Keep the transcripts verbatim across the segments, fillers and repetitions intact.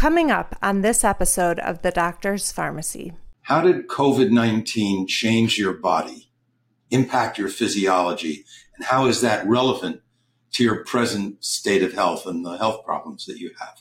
Coming up on this episode of The Doctor's Pharmacy. How did COVID nineteen change your body, impact your physiology, and how is that relevant to your present state of health and the health problems that you have?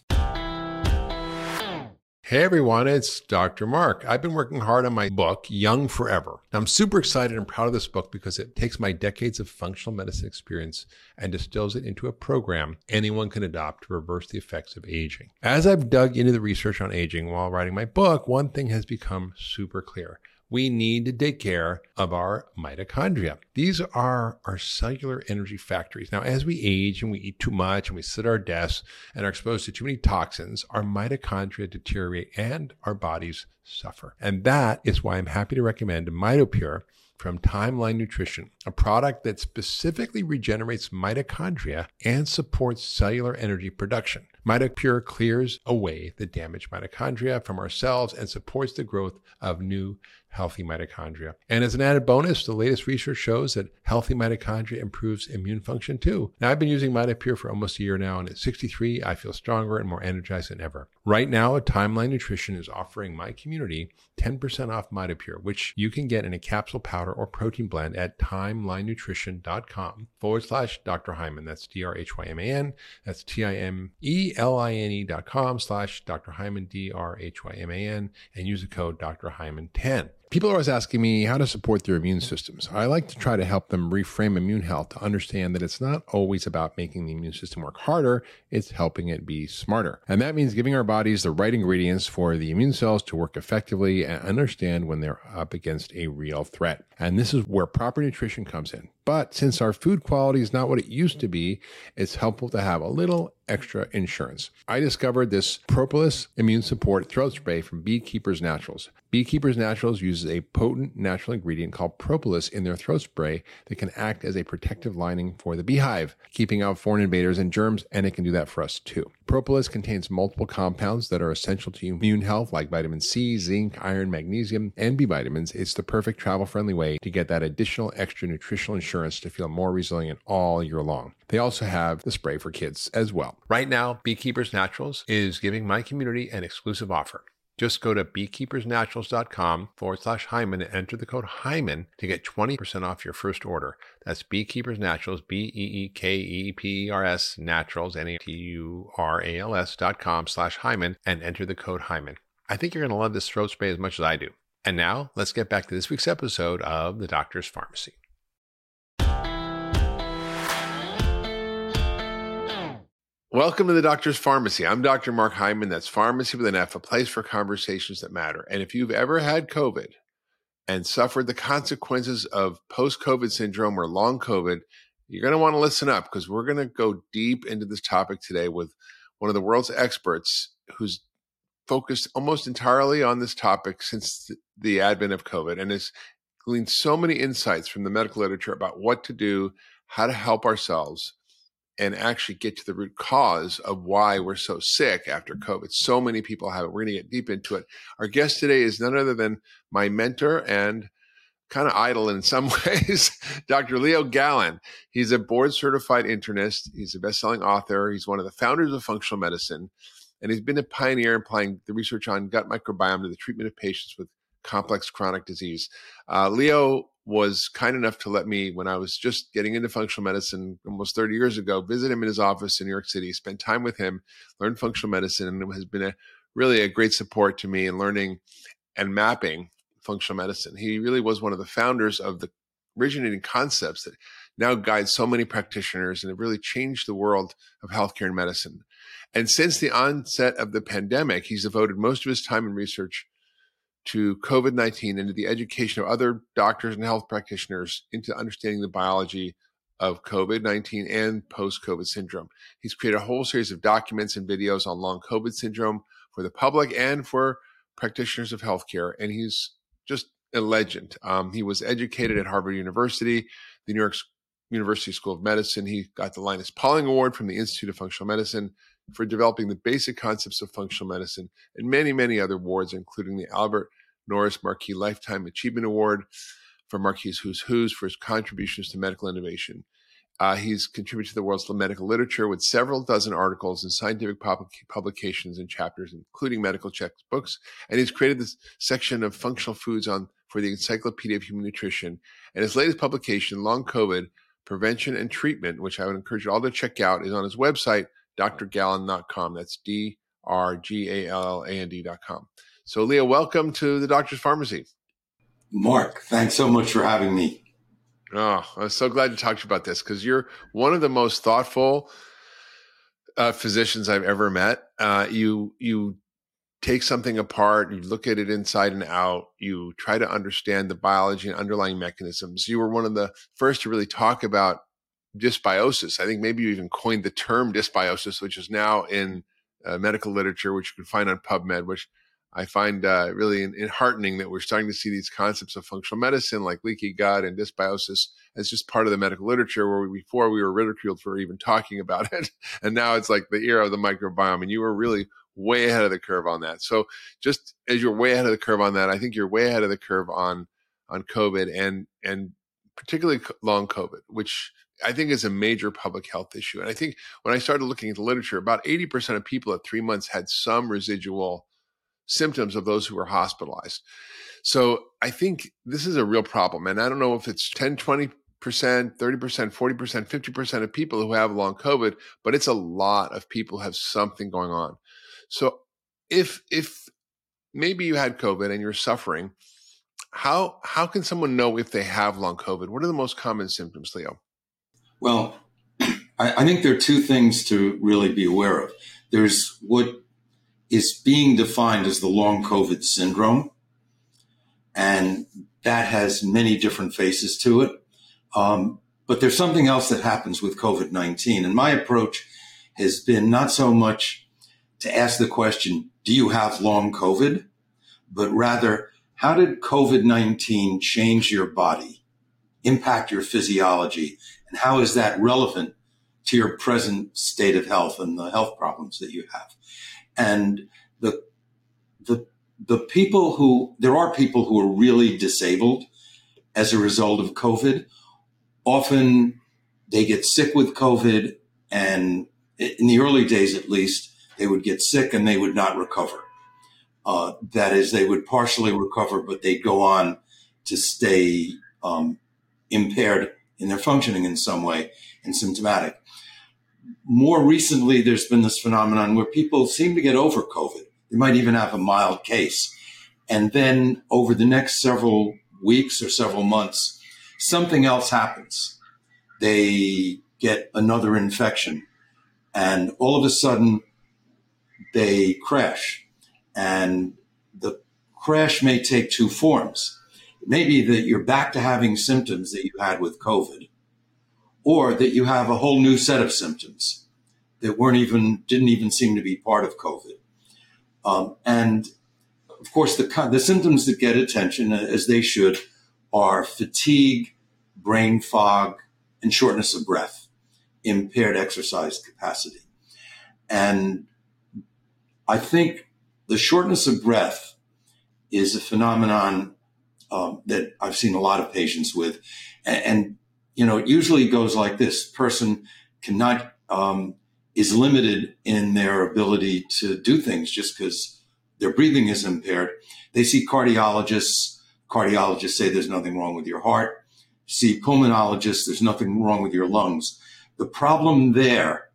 Hey everyone, it's Doctor Mark. I've been working hard on my book, Young Forever. I'm super excited and proud of this book because it takes my decades of functional medicine experience and distills it into a program anyone can adopt to reverse the effects of aging. As I've dug into the research on aging while writing my book, one thing has become super clear. We need to take care of our mitochondria. These are our cellular energy factories. Now, as we age and we eat too much and we sit at our desks and are exposed to too many toxins, our mitochondria deteriorate and our bodies suffer. And that is why I'm happy to recommend MitoPure from Timeline Nutrition, a product that specifically regenerates mitochondria and supports cellular energy production. MitoPure clears away the damaged mitochondria from our cells and supports the growth of new healthy mitochondria. And as an added bonus, the latest research shows that healthy mitochondria improves immune function too. Now, I've been using MitoPure for almost a year now, and at sixty-three, I feel stronger and more energized than ever. Right now, Timeline Nutrition is offering my community ten percent off MitoPure, which you can get in a capsule powder or protein blend at timelinenutrition.com forward slash Dr. Hyman. That's D R H Y M A N. That's T I M E L I N E dot com slash Dr. Hyman, D R H Y M A N, and use the code Dr. Hyman ten. People are always asking me how to support their immune systems. I like to try to help them reframe immune health to understand that it's not always about making the immune system work harder, it's helping it be smarter. And that means giving our bodies the right ingredients for the immune cells to work effectively and understand when they're up against a real threat. And this is where proper nutrition comes in. But since our food quality is not what it used to be, it's helpful to have a little extra insurance. I discovered this Propolis Immune Support Throat Spray from Beekeepers Naturals. Beekeepers Naturals uses a potent natural ingredient called propolis in their throat spray that can act as a protective lining for the beehive, keeping out foreign invaders and germs, and it can do that for us too. Propolis contains multiple compounds that are essential to immune health like vitamin C, zinc, iron, magnesium, and B vitamins. It's the perfect travel-friendly way to get that additional extra nutritional insurance to feel more resilient all year long. They also have the spray for kids as well. Right now, Beekeepers Naturals is giving my community an exclusive offer. Just go to beekeepersnaturals.com forward slash Hyman and enter the code Hyman to get twenty percent off your first order. That's Beekeepers Naturals, B E E K E P E R S Naturals, N A T U R A L S dot com slash Hyman and enter the code Hyman. I think you're going to love this throat spray as much as I do. And now let's get back to this week's episode of The Doctor's Pharmacy. Welcome to the Doctor's Pharmacy. I'm Doctor Mark Hyman. That's Pharmacy with an F, a place for conversations that matter. And if you've ever had COVID and suffered the consequences of post-COVID syndrome or long COVID, you're going to want to listen up because we're going to go deep into this topic today with one of the world's experts who's focused almost entirely on this topic since the advent of COVID and has gleaned so many insights from the medical literature about what to do, how to help ourselves, and actually get to the root cause of why we're so sick after COVID. So many people have it. We're going to get deep into it. Our guest today is none other than my mentor and kind of idol in some ways, Doctor Leo Gallen. He's a board-certified internist. He's a best-selling author. He's one of the founders of functional medicine, and he's been a pioneer in applying the research on gut microbiome to the treatment of patients with complex chronic disease. Uh, Leo was kind enough to let me, when I was just getting into functional medicine almost thirty years ago, visit him in his office in New York City, spend time with him, learn functional medicine, and it has been a really a great support to me in learning and mapping functional medicine. He really was one of the founders of the originating concepts that now guide so many practitioners and have really changed the world of healthcare and medicine. And since the onset of the pandemic, he's devoted most of his time and research to COVID nineteen and to the education of other doctors and health practitioners into understanding the biology of COVID nineteen and post-COVID syndrome. He's created a whole series of documents and videos on long COVID syndrome for the public and for practitioners of healthcare, and he's just a legend. Um, he was educated at Harvard University, the New York University School of Medicine. He got the Linus Pauling Award from the Institute of Functional Medicine for developing the basic concepts of functional medicine, and many, many other awards, including the Albert Norris Marquis Lifetime Achievement Award for Marquis Who's Who's for his contributions to medical innovation. Uh, he's contributed to the world's medical literature with several dozen articles in scientific pub- publications and chapters, including medical textbooks. And he's created this section of functional foods on for the Encyclopedia of Human Nutrition. And his latest publication, Long COVID, Prevention and Treatment, which I would encourage you all to check out, is on his website, D R galland dot com. That's D R G A L L A N D dot com. So, Leo, welcome to the Doctor's Pharmacy. Mark, thanks so much for having me. Oh, I'm so glad to talk to you about this because you're one of the most thoughtful uh, physicians I've ever met. Uh, you you take something apart, you look at it inside and out, you try to understand the biology and underlying mechanisms. You were one of the first to really talk about dysbiosis. I think maybe you even coined the term dysbiosis, which is now in uh, medical literature, which you can find on PubMed, which I find uh, really enheartening that we're starting to see these concepts of functional medicine like leaky gut and dysbiosis as just part of the medical literature, where we, before we were ridiculed for even talking about it. And now it's like the era of the microbiome, and you were really way ahead of the curve on that. So just as you're way ahead of the curve on that, I think you're way ahead of the curve on on COVID and and particularly long COVID, which I think is a major public health issue. And I think when I started looking at the literature, about eighty percent of people at three months had some residual symptoms of those who were hospitalized. So I think this is a real problem. And I don't know if it's ten, twenty percent, thirty percent, forty percent, fifty percent of people who have long COVID, but it's a lot of people who have something going on. So if if maybe you had COVID and you're suffering, how how can someone know if they have long COVID? What are the most common symptoms, Leo? Well, I, I think there are two things to really be aware of. There's what is being defined as the long COVID syndrome, and that has many different faces to it. Um, but there's something else that happens with COVID nineteen. And my approach has been not so much to ask the question, do you have long COVID? But rather, how did COVID nineteen change your body, impact your physiology, and how is that relevant to your present state of health and the health problems that you have? And the the the people who, there are people who are really disabled as a result of COVID. Often they get sick with COVID, and in the early days at least, they would get sick and they would not recover. Uh, that is, they would partially recover, but they'd go on to stay um, impaired in their functioning in some way and symptomatic. More recently, there's been this phenomenon where people seem to get over COVID. They might even have a mild case. And then over the next several weeks or several months, something else happens. They get another infection, and all of a sudden they crash. And the crash may take two forms. It may be that you're back to having symptoms that you had with COVID, or that you have a whole new set of symptoms that weren't even, didn't even seem to be part of COVID. Um, and of course, the, the symptoms that get attention, as they should, are fatigue, brain fog, and shortness of breath, impaired exercise capacity. And I think the shortness of breath is a phenomenon um, that I've seen a lot of patients with. And, and you know, it usually goes like this. Person cannot, um, is limited in their ability to do things just because their breathing is impaired. They see cardiologists. Cardiologists say there's nothing wrong with your heart. See pulmonologists, there's nothing wrong with your lungs. The problem there,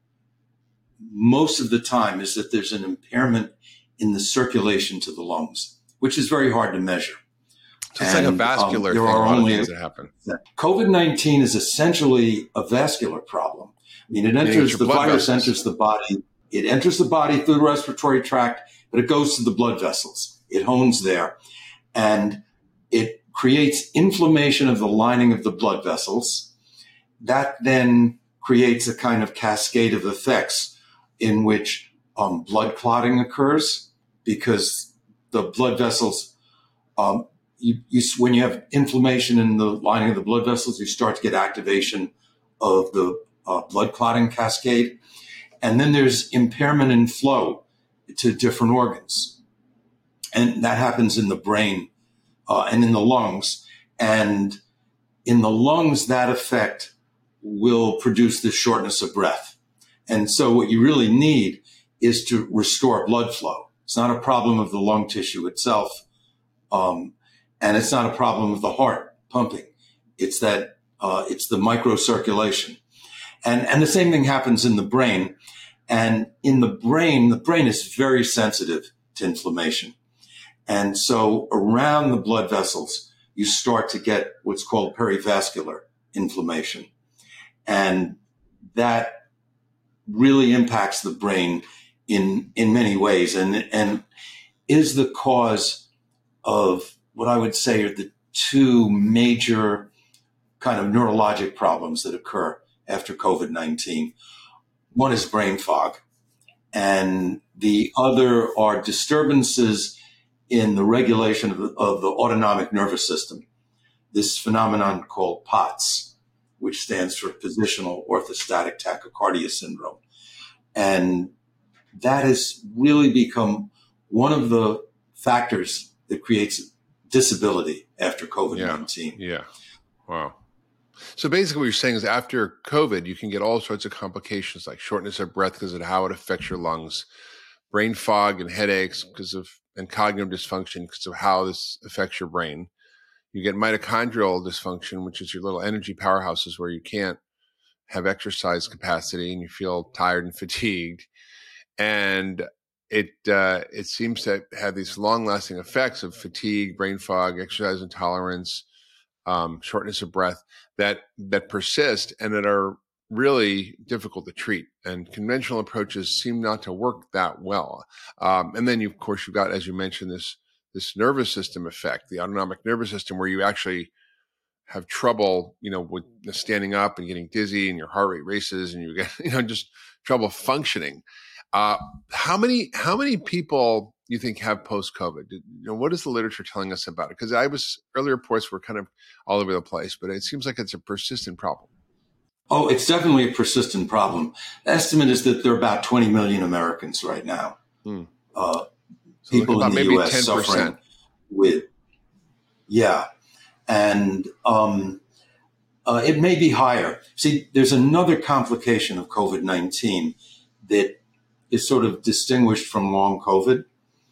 most of the time, is that there's an impairment in the circulation to the lungs, which is very hard to measure. So it's and, like a vascular um, there thing, are only things that happen. COVID nineteen is essentially a vascular problem. I mean, it enters the virus vessels. enters the body. It enters the body through the respiratory tract, but it goes to the blood vessels. It hones there, and it creates inflammation of the lining of the blood vessels. That then creates a kind of cascade of effects in which um, blood clotting occurs, because the blood vessels, um, you, you, when you have inflammation in the lining of the blood vessels, you start to get activation of the uh, blood clotting cascade. And then there's impairment in flow to different organs. And that happens in the brain uh, and in the lungs. And in the lungs, that effect will produce this shortness of breath. And so what you really need is to restore blood flow. It's not a problem of the lung tissue itself. Um, and it's not a problem of the heart pumping. It's that, uh, it's the microcirculation. And, and the same thing happens in the brain. And in the brain, the brain is very sensitive to inflammation. And so around the blood vessels, you start to get what's called perivascular inflammation. And that really impacts the brain in, in many ways, and, and is the cause of what I would say are the two major kind of neurologic problems that occur after COVID nineteen. One is brain fog, and the other are disturbances in the regulation of the, of the autonomic nervous system, this phenomenon called P O T S, which stands for positional orthostatic tachycardia syndrome. And that has really become one of the factors that creates disability after COVID nineteen. Yeah. yeah. Wow. So basically what you're saying is after COVID, you can get all sorts of complications like shortness of breath because of how it affects your lungs, brain fog and headaches because of, and cognitive dysfunction because of how this affects your brain. You get mitochondrial dysfunction, which is your little energy powerhouses where you can't have exercise capacity and you feel tired and fatigued. And it uh, it seems to have these long-lasting effects of fatigue, brain fog, exercise intolerance, um, shortness of breath that that persist and that are really difficult to treat. And conventional approaches seem not to work that well. Um, and then, you, of course, you've got, as you mentioned, this this nervous system effect, the autonomic nervous system, where you actually have trouble, you know, with standing up and getting dizzy and your heart rate races and you get, you know, just trouble functioning. Uh, how many, how many people you think have post-COVID? You know, what is the literature telling us about it? Because I was, early reports were kind of all over the place, but it seems like it's a persistent problem. Oh, it's definitely a persistent problem. The estimate is that there are about twenty million Americans right now. Hmm. Uh, so people in the maybe U S ten percent. Suffering with, yeah. And um, uh, it may be higher. See, there's another complication of COVID nineteen that is sort of distinguished from long COVID,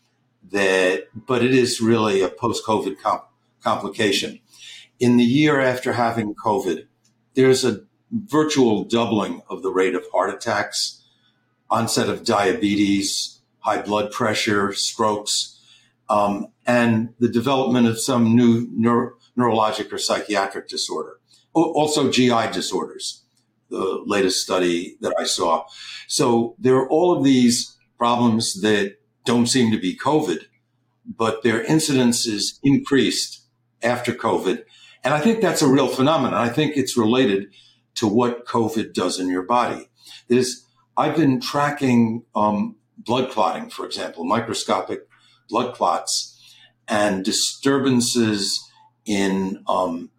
that, but it is really a post-COVID comp- complication. In the year after having COVID, there's a virtual doubling of the rate of heart attacks, onset of diabetes, high blood pressure, strokes, um, and the development of some new neuro- neurologic or psychiatric disorder. O- also G I disorders, the latest study that I saw. So there are all of these problems that don't seem to be COVID, but their incidence is increased after COVID. And I think that's a real phenomenon. I think it's related to what COVID does in your body. That is, I've been tracking um, blood clotting, for example, microscopic blood clots and disturbances in um,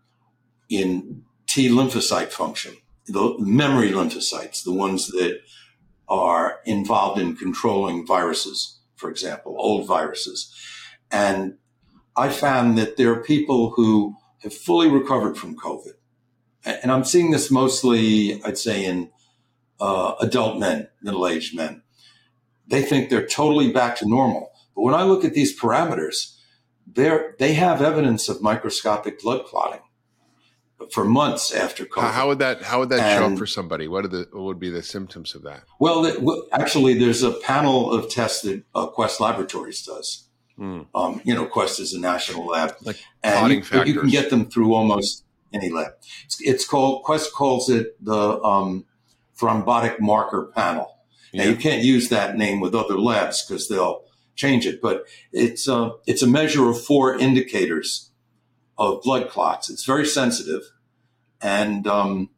in T lymphocyte function, the memory lymphocytes, the ones that are involved in controlling viruses, for example, old viruses. And I found that there are people who have fully recovered from COVID. And I'm seeing this mostly, I'd say, in uh, adult men, middle-aged men. They think they're totally back to normal. But when I look at these parameters, they're, they have evidence of microscopic blood clotting for months after COVID. How, how would that How would that and, show up for somebody? What are the what would be the symptoms of that? Well, the, well actually, there's a panel of tests that uh, Quest Laboratories does. Mm. Um, you know, Quest is a national lab, like and you, factors. you can get them through almost any lab. It's, it's called Quest calls it the um, thrombotic marker panel. Now yeah. You can't use that name with other labs because they'll change it, but it's a it's a measure of four indicators of blood clots. It's very sensitive, and um,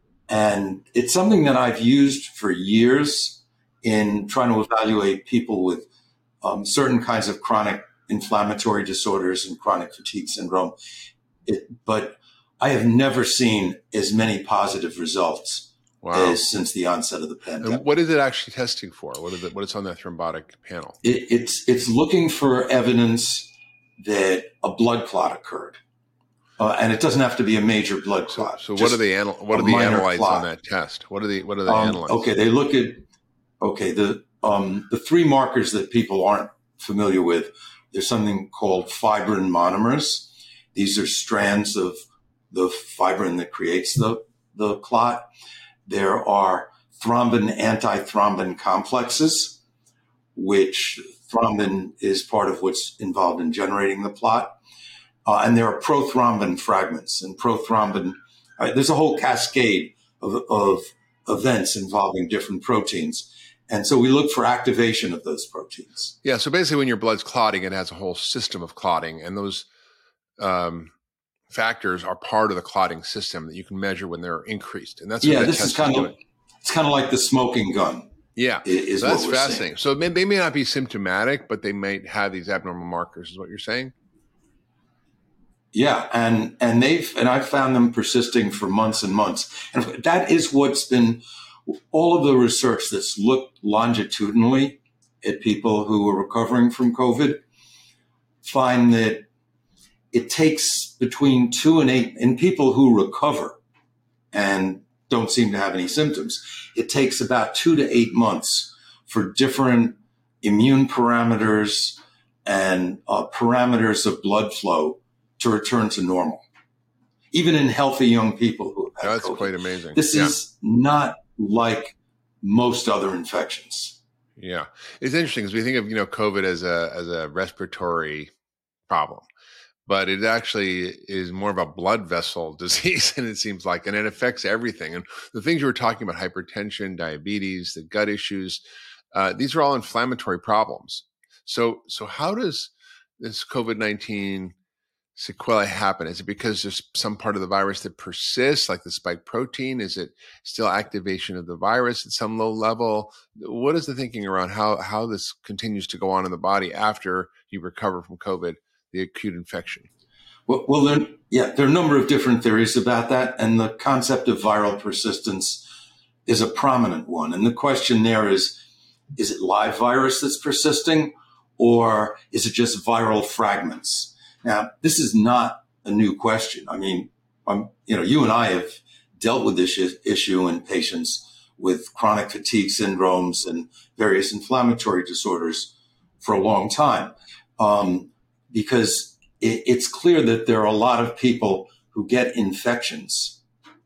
and it's something that I've used for years in trying to evaluate people with um, certain kinds of chronic inflammatory disorders and chronic fatigue syndrome. It, but I have never seen as many positive results wow. as since the onset of the pandemic. And what is it actually testing for? What is it? What is on that thrombotic panel? It, it's it's looking for evidence that a blood clot occurred. Uh, and it doesn't have to be a major blood clot. So, so what are the anal- what are the analytes clot. on that test? What are the what are the um, analytes? Okay, they look at okay the um, the three markers that people aren't familiar with. There's something called fibrin monomers. These are strands of the fibrin that creates the the clot. There are thrombin antithrombin complexes, which thrombin is part of what's involved in generating the clot. Uh, and there are prothrombin fragments, and prothrombin, uh, there's a whole cascade of, of events involving different proteins. And so we look for activation of those proteins. Yeah. So basically when your blood's clotting, it has a whole system of clotting, and those um, factors are part of the clotting system that you can measure when they're increased. And that's what yeah, that this test is kind is of, doing. It's kind of like the smoking gun. Yeah. Is so that's what we're fascinating. saying. So they, they may not be symptomatic, but they might have these abnormal markers, is what you're saying? Yeah, and and they've and I've found them persisting for months and months, and that is what's been all of the research that's looked longitudinally at people who are recovering from COVID find that it takes between two and eight in people who recover and don't seem to have any symptoms. It takes about two to eight months for different immune parameters and uh, parameters of blood flow to return to normal, even in healthy young people who have had That's COVID. quite amazing. This yeah. is not like most other infections. Yeah, it's interesting because we think of you know COVID as a as a respiratory problem, but it actually is more of a blood vessel disease, and it seems like, and it affects everything. And the things you were talking about, hypertension, diabetes, the gut issues, uh, these are all inflammatory problems. So, so how does this COVID nineteen sequelae happen? Is it because there's some part of the virus that persists, like the spike protein? Is it still activation of the virus at some low level? What is the thinking around how, how this continues to go on in the body after you recover from COVID, the acute infection? Well, well there, yeah, there are a number of different theories about that, and the concept of viral persistence is a prominent one. And the question there is, is it live virus that's persisting, or is it just viral fragments? Now, this is not a new question. I mean, um, you know, you and I have dealt with this issue in patients with chronic fatigue syndromes and various inflammatory disorders for a long time, um, because it, it's clear that there are a lot of people who get infections,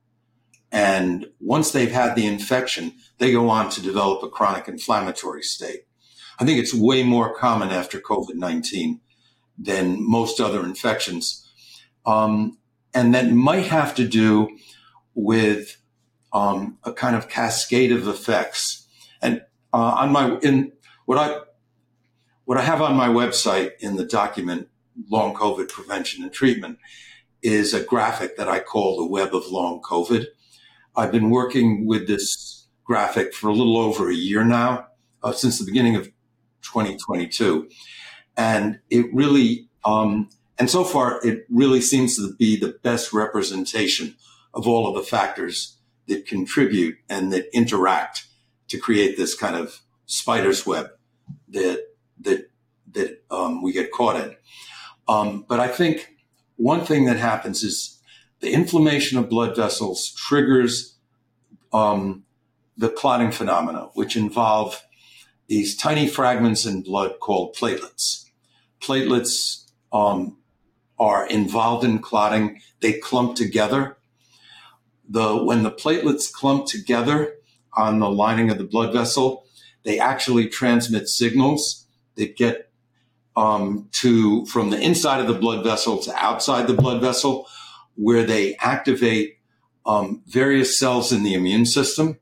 and once they've had the infection, they go on to develop a chronic inflammatory state. I think it's way more common after COVID nineteen than most other infections. Um, and that might have to do with um, a kind of cascade of effects. And uh, on my in what I what I have on my website in the document Long COVID Prevention and Treatment is a graphic that I call the Web of Long COVID. I've been working with this graphic for a little over a year now, uh, since the beginning of twenty twenty-two. And it really, um, and so far, it really seems to be the best representation of all of the factors that contribute and that interact to create this kind of spider's web that that that um, we get caught in. Um, but I think one thing that happens is the inflammation of blood vessels triggers um, the clotting phenomena, which involve these tiny fragments in blood called platelets. Platelets um, are involved in clotting. They clump together. The when the platelets clump together on the lining of the blood vessel, they actually transmit signals that get um, to from the inside of the blood vessel to outside the blood vessel, where they activate um, various cells in the immune system,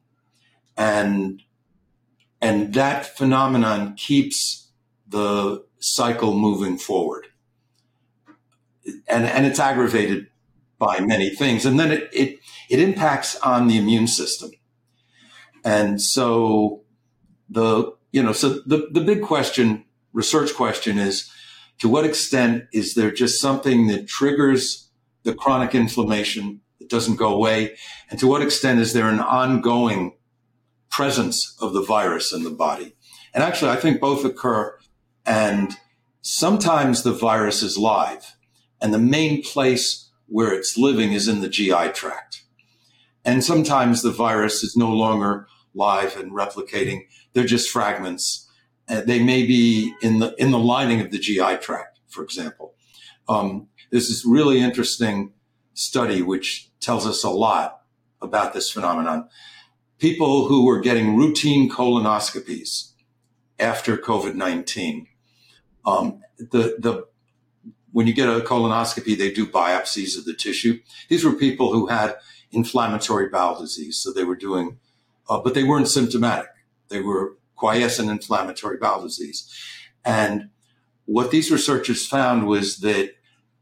and and that phenomenon keeps the cycle moving forward. And, and it's aggravated by many things. And then it, it, it impacts on the immune system. And so the, you know, so the, the big question, research question is, to what extent is there just something that triggers the chronic inflammation that doesn't go away? And to what extent is there an ongoing presence of the virus in the body? And actually, I think both occur. And sometimes the virus is live, And the main place where it's living is in the G I tract. And sometimes the virus is no longer live and replicating. They're just fragments. Uh, they may be in the in the lining of the G I tract, for example. Um, there's this really interesting study which tells us a lot about this phenomenon. People who were getting routine colonoscopies after COVID nineteen, um, the the when you get a colonoscopy, they do biopsies of the tissue. These were people who had inflammatory bowel disease, so they were doing, uh, but they weren't symptomatic. They were quiescent inflammatory bowel disease. And what these researchers found was that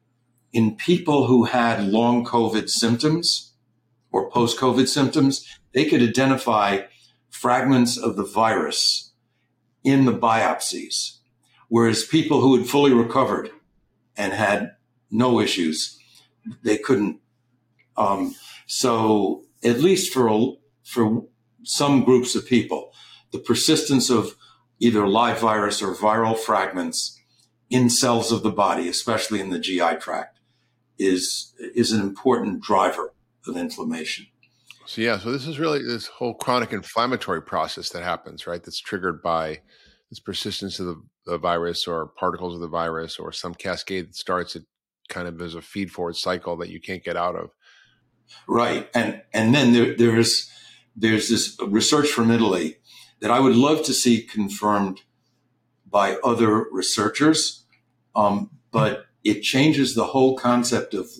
in people who had long COVID symptoms or post-COVID symptoms, they could identify fragments of the virus in the biopsies, whereas people who had fully recovered and had no issues, they couldn't. Um, so at least for a, for some groups of people, the persistence of either live virus or viral fragments in cells of the body, especially in the G I tract, is is an important driver of inflammation. So yeah, so this is really this whole chronic inflammatory process that happens, right? That's triggered by this persistence of the, the virus or particles of the virus or some cascade that starts it kind of as a feed forward cycle that you can't get out of. Right. And and then there, there's there's this research from Italy that I would love to see confirmed by other researchers, um, but it changes the whole concept of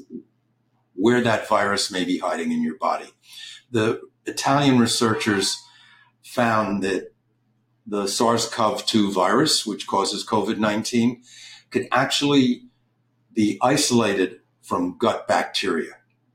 where that virus may be hiding in your body. The Italian researchers found that the SARS-C o V two virus, which causes COVID nineteen, could actually be isolated from gut bacteria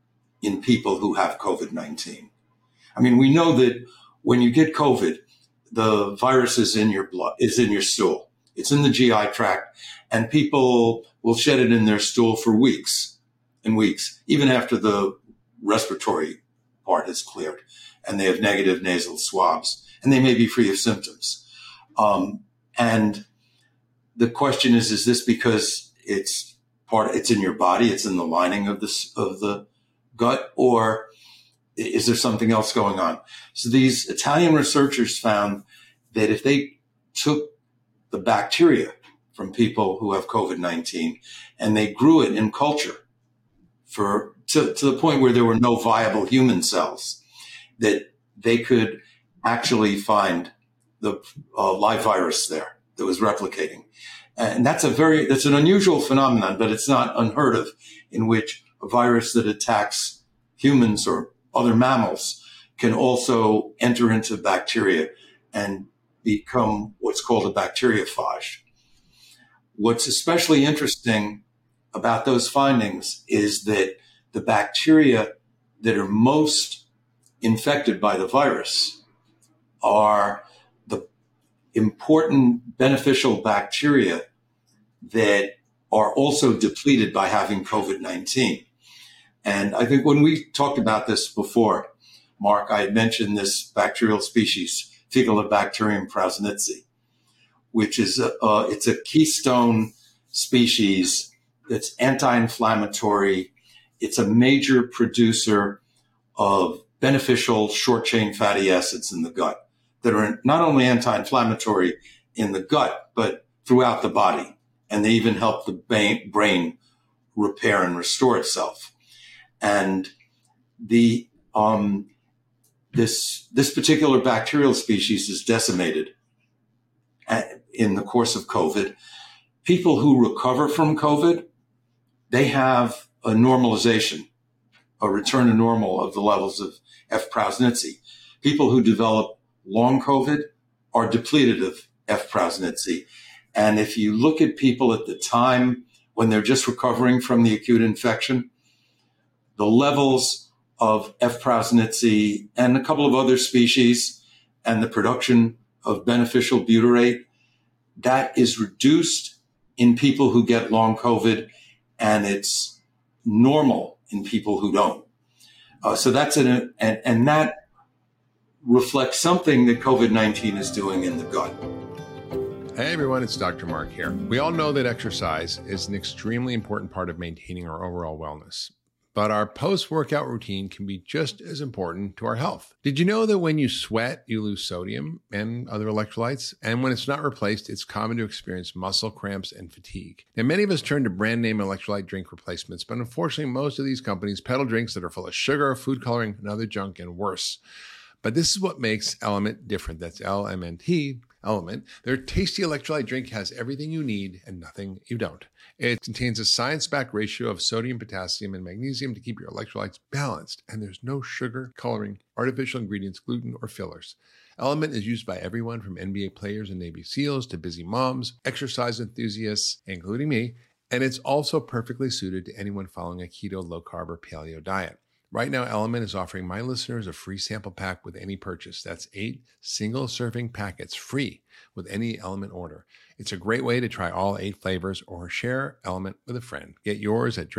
in people who have COVID nineteen. I mean, we know that when you get COVID, the virus is in your blood, is in your stool. It's in the G I tract, and people will shed it in their stool for weeks and weeks, even after the respiratory part is cleared and they have negative nasal swabs, and they may be free of symptoms. Um, and the question is, is this because it's part, it's in your body, it's in the lining of the, of the gut, or is there something else going on? So these Italian researchers found that if they took the bacteria from people who have COVID nineteen and they grew it in culture for to, to the point where there were no viable human cells, that they could actually find the uh, live virus there that was replicating. And that's a very, that's an unusual phenomenon, but it's not unheard of, in which a virus that attacks humans or other mammals can also enter into bacteria and become what's called a bacteriophage. What's especially interesting about those findings is that the bacteria that are most infected by the virus are the important beneficial bacteria that are also depleted by having COVID nineteen. And I think when we talked about this before, Mark, I had mentioned this bacterial species, Faecalibacterium prausnitzii, which is a, uh, it's a keystone species that's anti-inflammatory. It's a major producer of beneficial short-chain fatty acids in the gut that are not only anti-inflammatory in the gut, but throughout the body. And they even help the brain repair and restore itself. And the um, this this particular bacterial species is decimated at, in the course of COVID. People who recover from COVID, they have a normalization, a return to normal of the levels of F. prausnitzii. People who develop long COVID are depleted of F. prausnitzii. And if you look at people at the time when they're just recovering from the acute infection, the levels of F. prausnitzii and a couple of other species and the production of beneficial butyrate, that is reduced in people who get long COVID, and it's normal in people who don't. Uh, so that's an, and, and that reflects something that COVID nineteen is doing in the gut. Hey everyone, it's Doctor Mark here. We all know that exercise is an extremely important part of maintaining our overall wellness, but our post-workout routine can be just as important to our health. Did you know that when you sweat, you lose sodium and other electrolytes? And when it's not replaced, it's common to experience muscle cramps and fatigue. Now, many of us turn to brand name electrolyte drink replacements, but unfortunately, most of these companies peddle drinks that are full of sugar, food coloring, and other junk, and worse. But this is what makes Element different. That's L M N T. Element. Their tasty electrolyte drink has everything you need and nothing you don't. It contains a science-backed ratio of sodium, potassium, and magnesium to keep your electrolytes balanced. And there's no sugar, coloring, artificial ingredients, gluten, or fillers. Element is used by everyone from N B A players and Navy SEALs to busy moms, exercise enthusiasts, including me. And it's also perfectly suited to anyone following a keto, low-carb, or paleo diet. Right now, Element is offering my listeners a free sample pack with any purchase. That's eight single-serving packets free with any Element order. It's a great way to try all eight flavors or share Element with a friend. Get yours at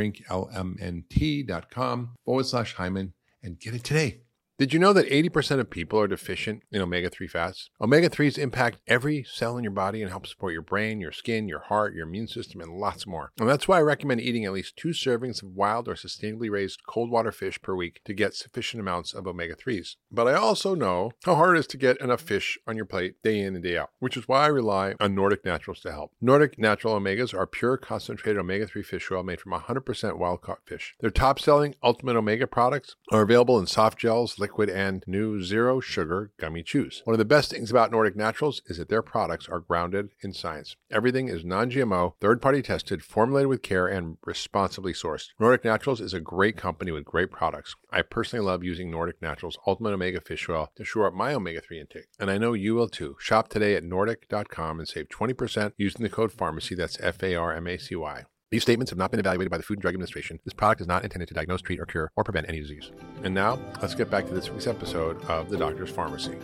drinklmnt.com forward slash Hyman and get it today. Did you know that eighty percent of people are deficient in omega three fats? omega threes impact every cell in your body and help support your brain, your skin, your heart, your immune system, and lots more. And that's why I recommend eating at least two servings of wild or sustainably raised cold water fish per week to get sufficient amounts of omega threes. But I also know how hard it is to get enough fish on your plate day in and day out, which is why I rely on Nordic Naturals to help. Nordic Natural Omegas are pure concentrated omega three fish oil made from one hundred percent wild-caught fish. Their top-selling Ultimate Omega products are available in soft gels, liquid, and new zero sugar gummy chews. One of the best things about Nordic Naturals is that their products are grounded in science. Everything is non-G M O, third-party tested, formulated with care, and responsibly sourced. Nordic Naturals is a great company with great products. I personally love using Nordic Naturals Ultimate Omega Fish Oil to shore up my omega three intake, and I know you will too. Shop today at nordic dot com and save twenty percent using the code PHARMACY. That's F A R M A C Y. These statements have not been evaluated by the Food and Drug Administration. This product is not intended to diagnose, treat, or cure, or prevent any disease. And now, let's get back to this week's episode of The Doctor's Pharmacy.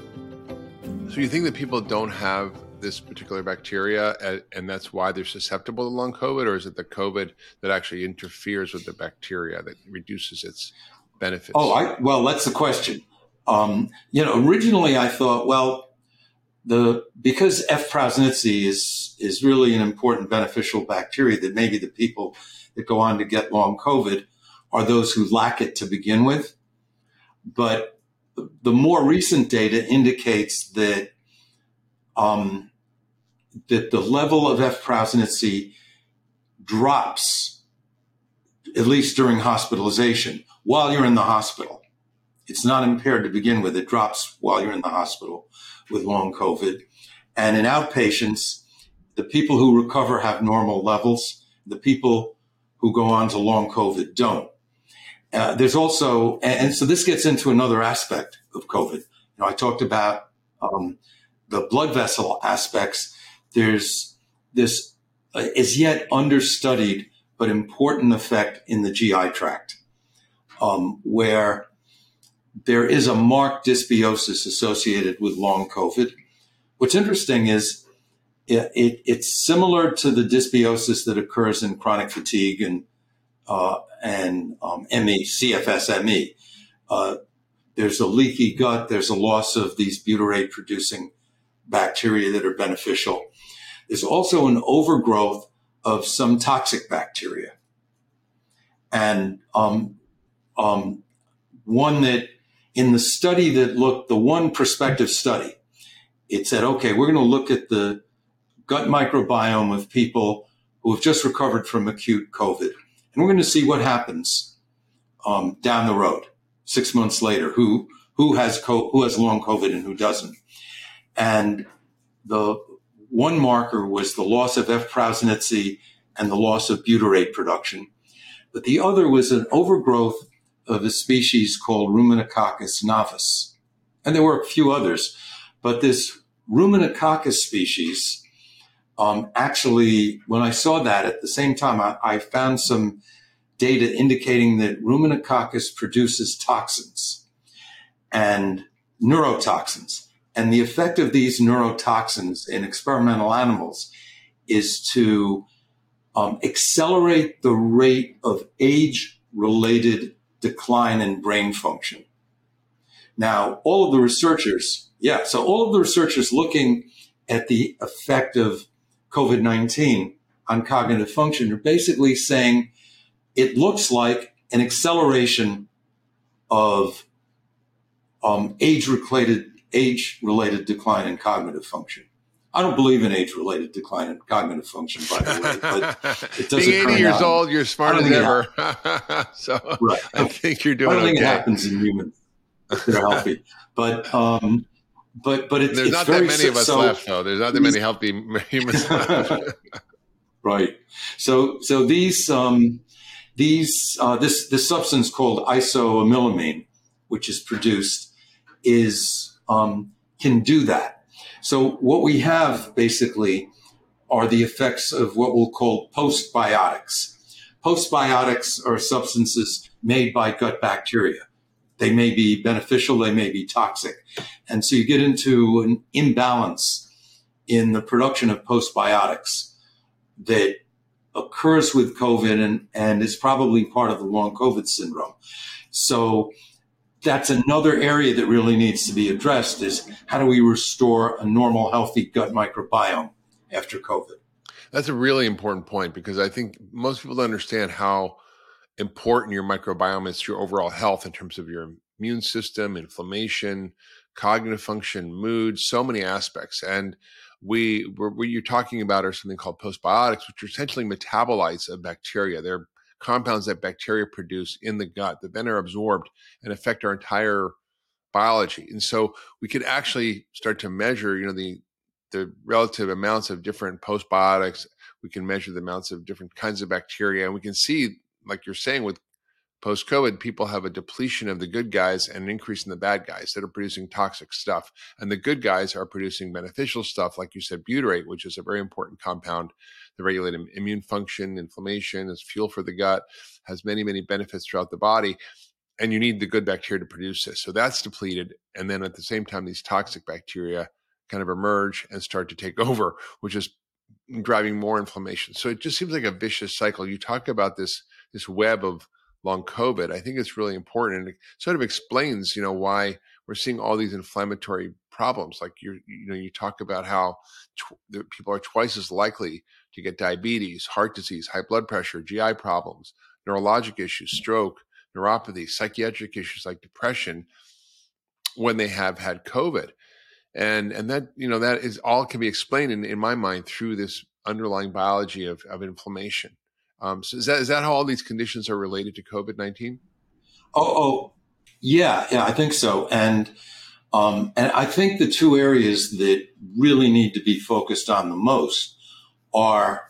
So you think that people don't have this particular bacteria, and that's why they're susceptible to long COVID, or is it the COVID that actually interferes with the bacteria that reduces its benefits? Oh, I, well, that's the question. Um, you know, originally I thought, well, The because F. prausnitzii is is really an important beneficial bacteria, that maybe the people that go on to get long COVID are those who lack it to begin with. But the more recent data indicates that um, that the level of F. prausnitzii drops, at least during hospitalization, while you're in the hospital. It's not impaired to begin with. It drops while you're in the hospital with long COVID. And in outpatients, the people who recover have normal levels. The people who go on to long COVID don't. Uh, there's also, and, and so this gets into another aspect of COVID. You know, I talked about um, the blood vessel aspects. There's this uh, as yet understudied but important effect in the G I tract, um, where there is a marked dysbiosis associated with long COVID. What's interesting is it, it, it's similar to the dysbiosis that occurs in chronic fatigue and uh, and um, M E, C F S M E. Uh, there's a leaky gut. There's a loss of these butyrate-producing bacteria that are beneficial. There's also an overgrowth of some toxic bacteria. And um, um, one that in the study that looked, the one prospective study, it said, okay, we're going to look at the gut microbiome of people who have just recovered from acute COVID. And we're going to see what happens um, down the road, six months later, who who has co- who has long COVID and who doesn't. And the one marker was the loss of F. prausnitzii and the loss of butyrate production. But the other was an overgrowth of a species called Ruminococcus novus. And there were a few others, but this Ruminococcus species, um, actually, when I saw that at the same time, I, I found some data indicating that Ruminococcus produces toxins and neurotoxins. And the effect of these neurotoxins in experimental animals is to um, accelerate the rate of age-related decline in brain function. Now, all of the researchers, yeah, so all of the researchers looking at the effect of COVID nineteen on cognitive function are basically saying it looks like an acceleration of um, age-related age-related decline in cognitive function. I don't believe in age-related decline in cognitive function, by the way, but it does Being eighty years out. old, you're smart as ever. So right. I think you're doing okay. I don't think okay. it happens in humans if they're healthy. But um, but but it's there's it's not very, that many of us so, left, though. There's not that many healthy humans left. Right. So so these um, these uh, this this substance called isoamylamine, which is produced, is um, can do that. So what we have basically are the effects of what we'll call postbiotics. Postbiotics are substances made by gut bacteria. They may be beneficial, they may be toxic. And so you get into an imbalance in the production of postbiotics that occurs with COVID and, and is probably part of the long COVID syndrome. So that's another area that really needs to be addressed is how do we restore a normal, healthy gut microbiome after COVID? That's a really important point because I think most people don't understand how important your microbiome is to your overall health in terms of your immune system, inflammation, cognitive function, mood, so many aspects. And we, what you're talking about are something called postbiotics, which are essentially metabolites of bacteria. They're compounds that bacteria produce in the gut that then are absorbed and affect our entire biology. And so we could actually start to measure, you know, the the relative amounts of different postbiotics. We can measure the amounts of different kinds of bacteria. And we can see, like you're saying, with post-COVID, people have a depletion of the good guys and an increase in the bad guys that are producing toxic stuff. And the good guys are producing beneficial stuff, like you said, butyrate, which is a very important compound that regulates immune function, inflammation, is fuel for the gut, has many, many benefits throughout the body. And you need the good bacteria to produce this. So that's depleted. And then at the same time, these toxic bacteria kind of emerge and start to take over, which is driving more inflammation. So it just seems like a vicious cycle. You talk about this, this web of long COVID. I think it's really important. And it sort of explains, you know, why we're seeing all these inflammatory problems. Like you you know, you talk about how tw- the people are twice as likely to get diabetes, heart disease, high blood pressure, G I problems, neurologic issues, stroke, neuropathy, psychiatric issues like depression when they have had COVID. And and that, you know, that is all can be explained in, in my mind through this underlying biology of, of inflammation. Um, so is that is that how all these conditions are related to COVID nineteen? Oh, oh, yeah, yeah, I think so. And um, and I think the two areas that really need to be focused on the most are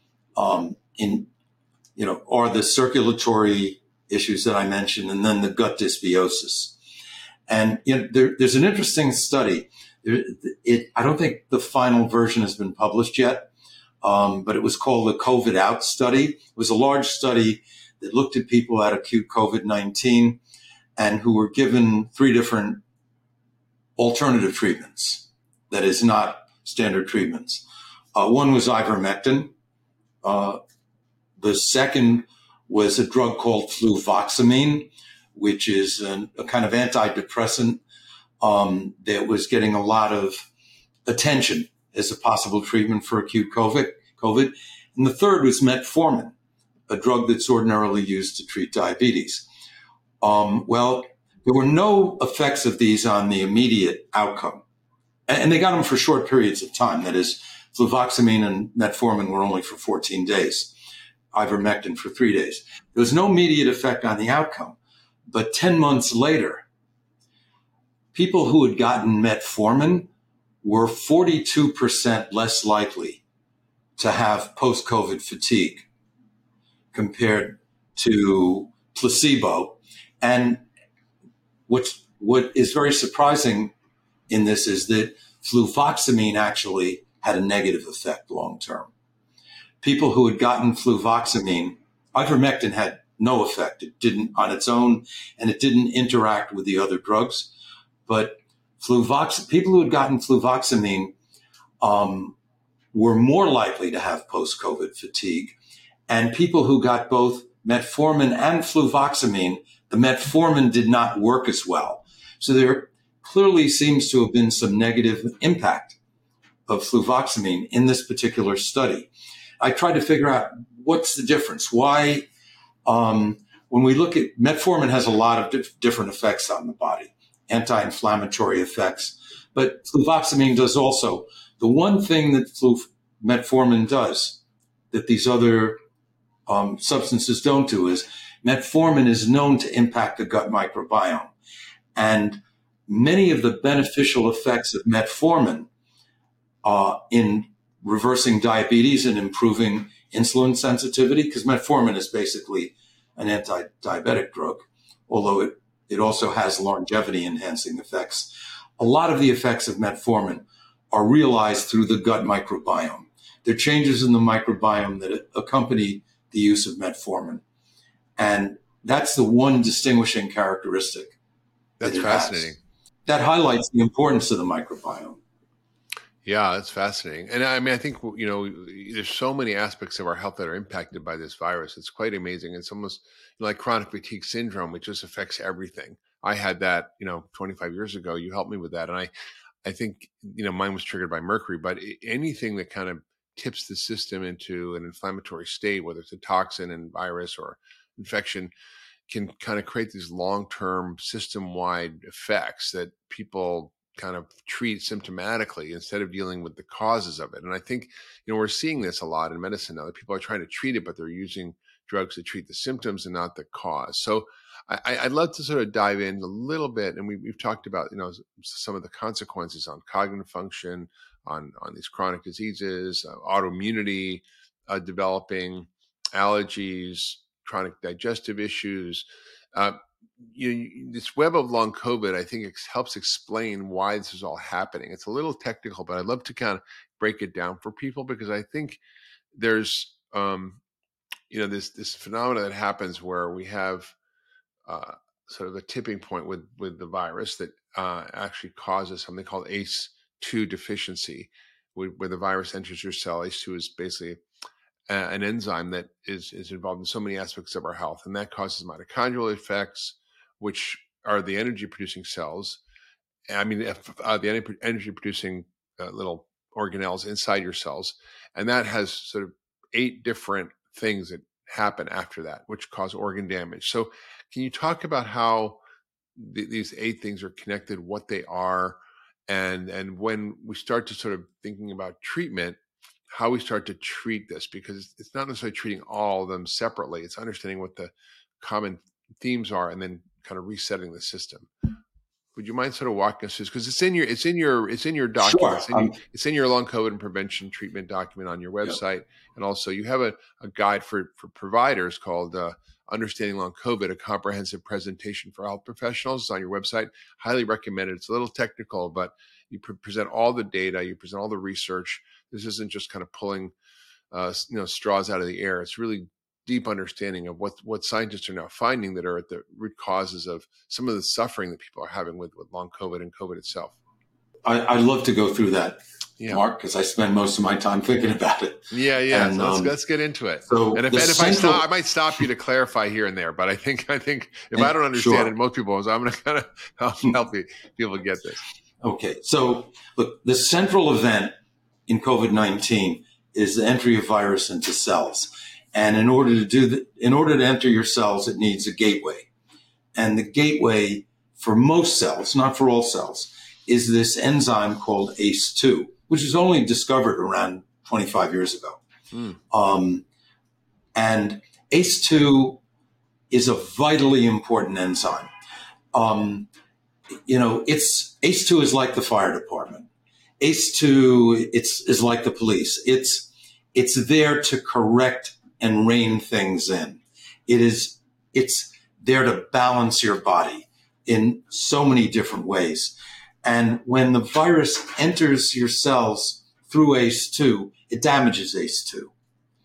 um, in you know are the circulatory issues that I mentioned, and then the gut dysbiosis. And you know, there, there's an interesting study. There, it, I don't think the final version has been published yet, um, but it was called the COVID Out study. It was a large study that looked at people who had acute COVID nineteen and who were given three different alternative treatments, that is not standard treatments. Uh, one was ivermectin. Uh, the second was a drug called fluvoxamine, which is an, a kind of antidepressant um, that was getting a lot of attention as a possible treatment for acute COVID. COVID. And the third was metformin, a drug that's ordinarily used to treat diabetes. Um, well, there were no effects of these on the immediate outcome. And, and they got them for short periods of time. That is, fluvoxamine and metformin were only for fourteen days, ivermectin for three days. There was no immediate effect on the outcome. But ten months later, people who had gotten metformin were forty-two percent less likely to have post-COVID fatigue compared to placebo. And what's, what is very surprising in this is that fluvoxamine actually had a negative effect long-term. People who had gotten fluvoxamine, ivermectin had no effect. It didn't on its own, and it didn't interact with the other drugs. But fluvox, people who had gotten fluvoxamine um, were more likely to have post-COVID fatigue. And people who got both metformin and fluvoxamine, the metformin did not work as well. So there clearly seems to have been some negative impact of fluvoxamine in this particular study. I tried to figure out what's the difference. Why, um, when we look at metformin has a lot of dif- different effects on the body, anti-inflammatory effects, but fluvoxamine does also. The one thing that flu- metformin does that these other um, substances don't do is metformin is known to impact the gut microbiome. And many of the beneficial effects of metformin uh, in reversing diabetes and improving insulin sensitivity, because metformin is basically an anti-diabetic drug, although it, it also has longevity enhancing effects. A lot of the effects of metformin are realized through the gut microbiome. There are changes in the microbiome that accompany the use of metformin. And that's the one distinguishing characteristic. That's that fascinating. Has. That highlights the importance of the microbiome. Yeah, that's fascinating. And I mean, I think, you know, there's so many aspects of our health that are impacted by this virus. It's quite amazing. It's almost like chronic fatigue syndrome, which just affects everything. I had that, you know, twenty-five years ago. You helped me with that. And I, I think, you know, mine was triggered by mercury, but anything that kind of tips the system into an inflammatory state, whether it's a toxin and virus or infection, can kind of create these long-term system-wide effects that people kind of treat symptomatically instead of dealing with the causes of it. And I think, you know, we're seeing this a lot in medicine now, that people are trying to treat it, but they're using drugs to treat the symptoms and not the cause. So I, I'd love to sort of dive in a little bit. And we, we've talked about, you know, some of the consequences on cognitive function, on, on these chronic diseases, uh, autoimmunity, uh, developing allergies, chronic digestive issues. Uh, you, you, this web of long COVID, I think, ex- helps explain why this is all happening. It's a little technical, but I'd love to kind of break it down for people, because I think there's, um, you know, this this phenomenon that happens where we have uh, sort of a tipping point with with the virus that uh, actually causes something called A C E two deficiency, where, where the virus enters your cell. A C E two is basically a, an enzyme that is is involved in so many aspects of our health, and that causes mitochondrial effects, which are the energy producing cells. I mean, uh, the energy producing uh, little organelles inside your cells, and that has sort of eight different things that happen after that, which cause organ damage. So can you talk about how th- these eight things are connected, what they are, and and when we start to sort of thinking about treatment, how we start to treat this? Because it's not necessarily treating all of them separately. It's understanding what the common themes are and then kind of resetting the system. Would you mind sort of walking us through? Because it's in your, it's in your, it's in your document. Sure. It's, in your, it's in your long COVID and prevention treatment document on your website, yep. And also you have a, a guide for for providers called uh, "Understanding Long COVID: A Comprehensive Presentation for Health Professionals." It's on your website. Highly recommended. It's a little technical, but you pre- present all the data, you present all the research. This isn't just kind of pulling, uh, you know, straws out of the air. It's really deep understanding of what, what scientists are now finding that are at the root causes of some of the suffering that people are having with, with long COVID and COVID itself. I, I'd love to go through that, yeah. Mark, because I spend most of my time thinking about it. Yeah, yeah. And, so let's, um, let's get into it. So and if, and if central... I stop, I might stop you to clarify here and there, but I think I think if and, I don't understand sure. it, most people, so I'm going to kind of help, help you, people get this. Okay. So look, the central event in COVID nineteen is the entry of virus into cells. And in order to do that, in order to enter your cells, it needs a gateway. And the gateway for most cells, not for all cells, is this enzyme called A C E two, which was only discovered around twenty-five years ago. Mm. Um, and A C E two is a vitally important enzyme. Um, you know, it's A C E two is like the fire department. A C E two it's is like the police. It's it's there to correct and rein things in. It is, it's there to balance your body in so many different ways. And when the virus enters your cells through A C E two, it damages A C E two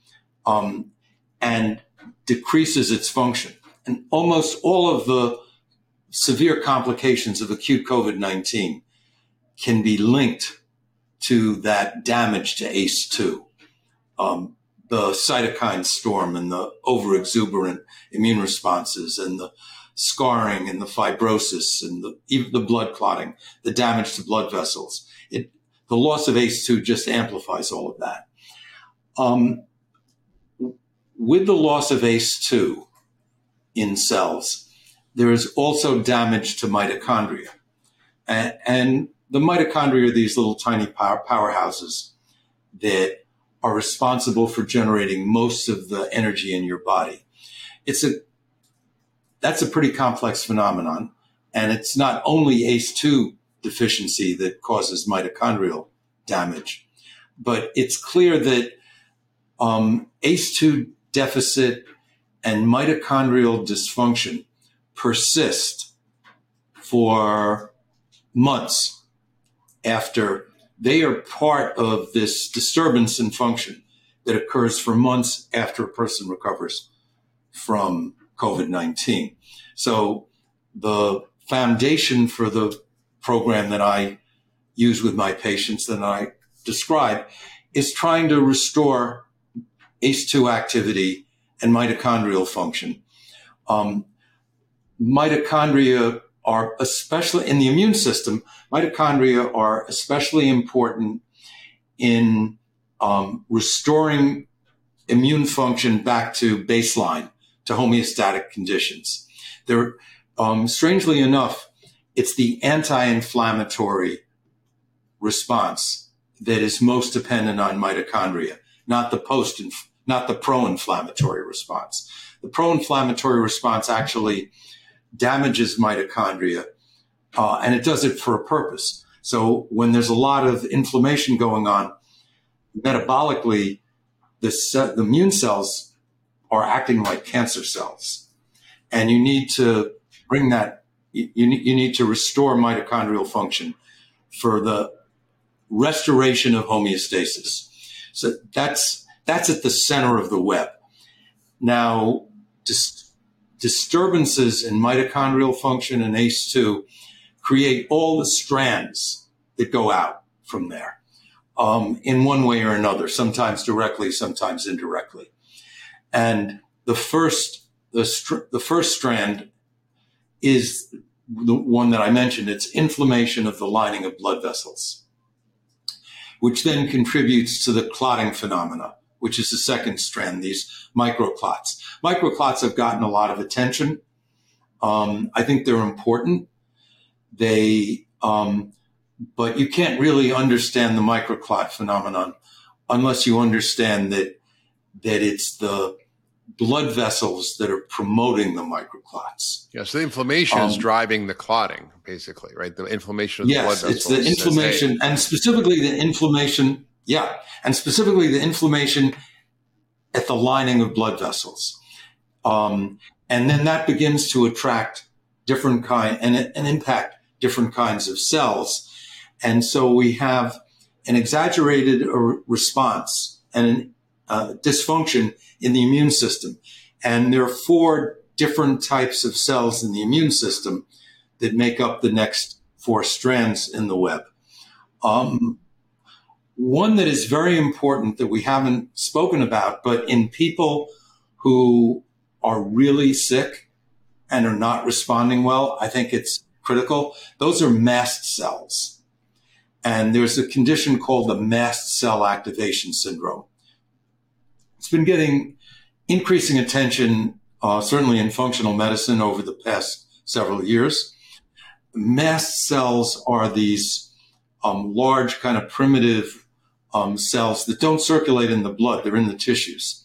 um, and decreases its function. And almost all of the severe complications of acute COVID nineteen can be linked to that damage to A C E two. Um, the cytokine storm and the overexuberant immune responses and the scarring and the fibrosis and the, even the blood clotting, the damage to blood vessels. It, the loss of A C E two just amplifies all of that. Um, with the loss of A C E two in cells, there is also damage to mitochondria. And, and the mitochondria are these little tiny power, powerhouses that are responsible for generating most of the energy in your body. It's a, that's a pretty complex phenomenon. And it's not only A C E two deficiency that causes mitochondrial damage, but it's clear that um, A C E two deficit and mitochondrial dysfunction persist for months after they are part of this disturbance in function that occurs for months after a person recovers from COVID nineteen. So the foundation for the program that I use with my patients that I describe is trying to restore A C E two activity and mitochondrial function. Um, mitochondria are especially in the immune system, mitochondria are especially important in um, restoring immune function back to baseline, to homeostatic conditions. They're, um, strangely enough, it's the anti-inflammatory response that is most dependent on mitochondria, not the post, not the pro-inflammatory response. The pro-inflammatory response actually damages mitochondria, uh, and it does it for a purpose. So when there's a lot of inflammation going on, metabolically, the, ce- the immune cells are acting like cancer cells. And you need to bring that, you, you need to restore mitochondrial function for the restoration of homeostasis. So that's, that's at the center of the web. Now, dis- disturbances in mitochondrial function and A C E two create all the strands that go out from there, um, in one way or another, sometimes directly, sometimes indirectly. And the first, the, str- the first strand is the one that I mentioned. It's inflammation of the lining of blood vessels, which then contributes to the clotting phenomena, which is the second strand, these microclots. Microclots have gotten a lot of attention. Um, I think they're important. They, um, but you can't really understand the microclot phenomenon unless you understand that, that it's the blood vessels that are promoting the microclots. Yeah, so the inflammation um, is driving the clotting, basically, right? The inflammation of the yes, blood vessels. Yes, it's the inflammation, says, hey. and specifically the inflammation, yeah, and specifically the inflammation at the lining of blood vessels. Um, and then that begins to attract different kind and, and impact different kinds of cells. And so we have an exaggerated response and an uh, dysfunction in the immune system. And there are four different types of cells in the immune system that make up the next four strands in the web. Um, one that is very important that we haven't spoken about, but in people who are really sick and are not responding well, I think it's critical. Those are mast cells. And there's a condition called the mast cell activation syndrome. It's been getting increasing attention, uh, certainly in functional medicine over the past several years. Mast cells are these um, large kind of primitive um, cells that don't circulate in the blood. They're in the tissues.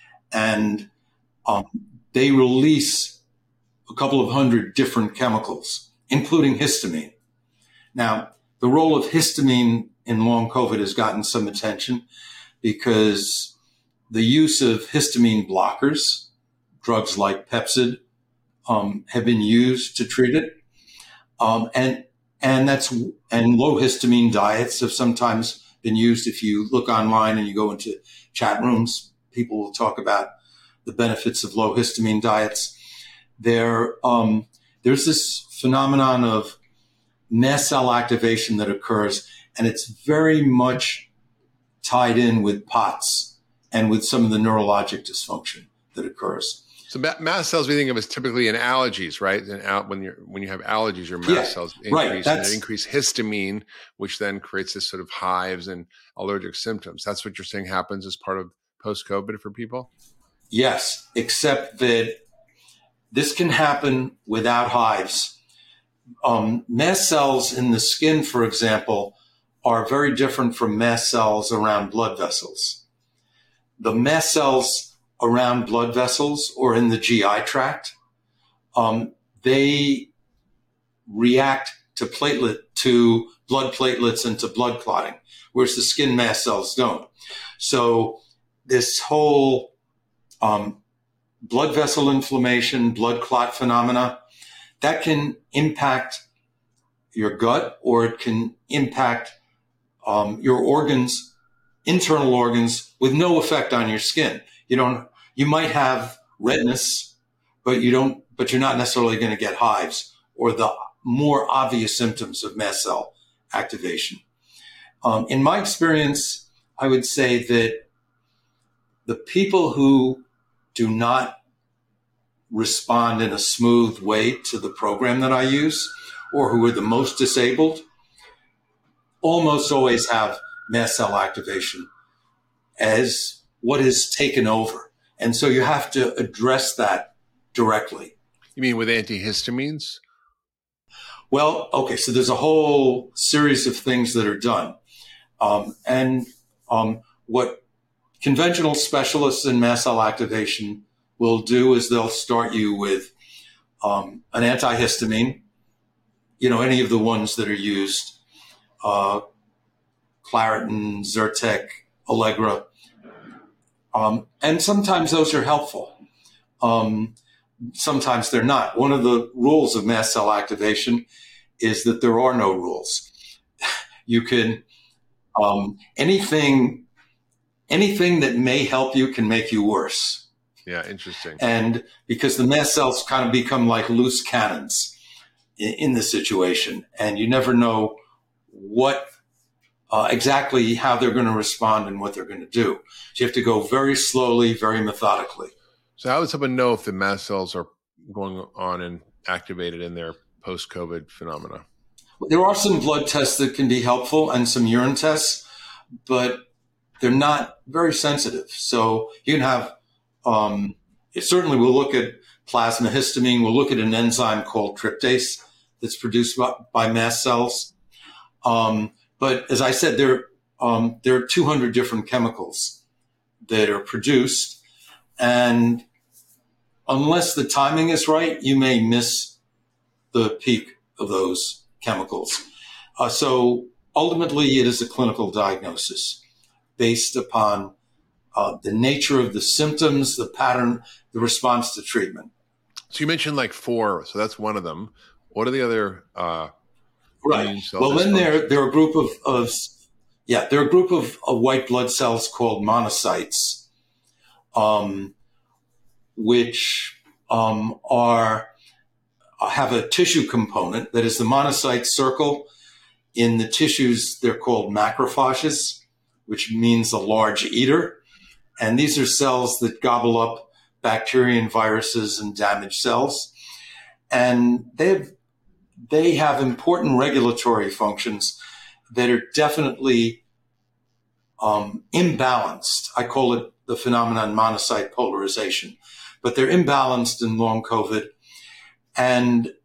And um, they release a couple of hundred different chemicals, including histamine. Now, the role of histamine in long COVID has gotten some attention because the use of histamine blockers, drugs like Pepcid, um, have been used to treat it. Um, and, and that's, and low histamine diets have sometimes been used. If you look online and you go into chat rooms, people will talk about the benefits of low histamine diets. There, um, there's this phenomenon of mast cell activation that occurs, and it's very much tied in with POTS and with some of the neurologic dysfunction that occurs. So ma- mast cells we think of as typically in allergies, right? And out when you're when you have allergies, your mast Yeah, cells right, increase and that's- they increase histamine, which then creates this sort of hives and allergic symptoms. That's what you're saying happens as part of post-COVID for people? Yes, except that this can happen without hives. Um, mast cells in the skin, for example, are very different from mast cells around blood vessels. The mast cells around blood vessels or in the G I tract, um, they react to platelet, to blood platelets and to blood clotting, whereas the skin mast cells don't. So this whole um, blood vessel inflammation, blood clot phenomena, that can impact your gut or it can impact um, your organs, internal organs, with no effect on your skin. You don't. You might have redness, but you don't. But you're not necessarily going to get hives or the more obvious symptoms of mast cell activation. Um, in my experience, I would say that the people who do not respond in a smooth way to the program that I use, or who are the most disabled, almost always have mast cell activation as what is taken over. And so you have to address that directly. You mean with antihistamines? Well, okay, so there's a whole series of things that are done. Um, and um, what conventional specialists in mast cell activation will do is they'll start you with um, an antihistamine, you know, any of the ones that are used, uh, Claritin, Zyrtec, Allegra. Um, and sometimes those are helpful. Um, sometimes they're not. One of the rules of mast cell activation is that there are no rules. You can, um, anything, anything that may help you can make you worse. Yeah, interesting. And because the mast cells kind of become like loose cannons in, in the situation, and you never know what uh, exactly how they're going to respond and what they're going to do. So you have to go very slowly, very methodically. So how would someone know if the mast cells are going on and activated in their post-COVID phenomena? There are some blood tests that can be helpful and some urine tests, but they're not very sensitive. So you can have, um, it certainly we'll look at plasma histamine. We'll look at an enzyme called tryptase that's produced by, by mast cells. Um, but as I said, there, um, there are two hundred different chemicals that are produced. And unless the timing is right, you may miss the peak of those chemicals. Uh, so ultimately, it is a clinical diagnosis based upon uh, the nature of the symptoms, the pattern, the response to treatment. So you mentioned like four, so that's one of them. What are the other? Uh, right. Well, then there there are a group of, of yeah, there are a group of, of white blood cells called monocytes, um, which um, are have a tissue component that is the monocyte circle. In the tissues, they're called macrophages, which means a large eater. And these are cells that gobble up bacteria and viruses and damage cells. And they have, they have important regulatory functions that are definitely um, imbalanced. I call it the phenomenon monocyte polarization. But they're imbalanced in long COVID. And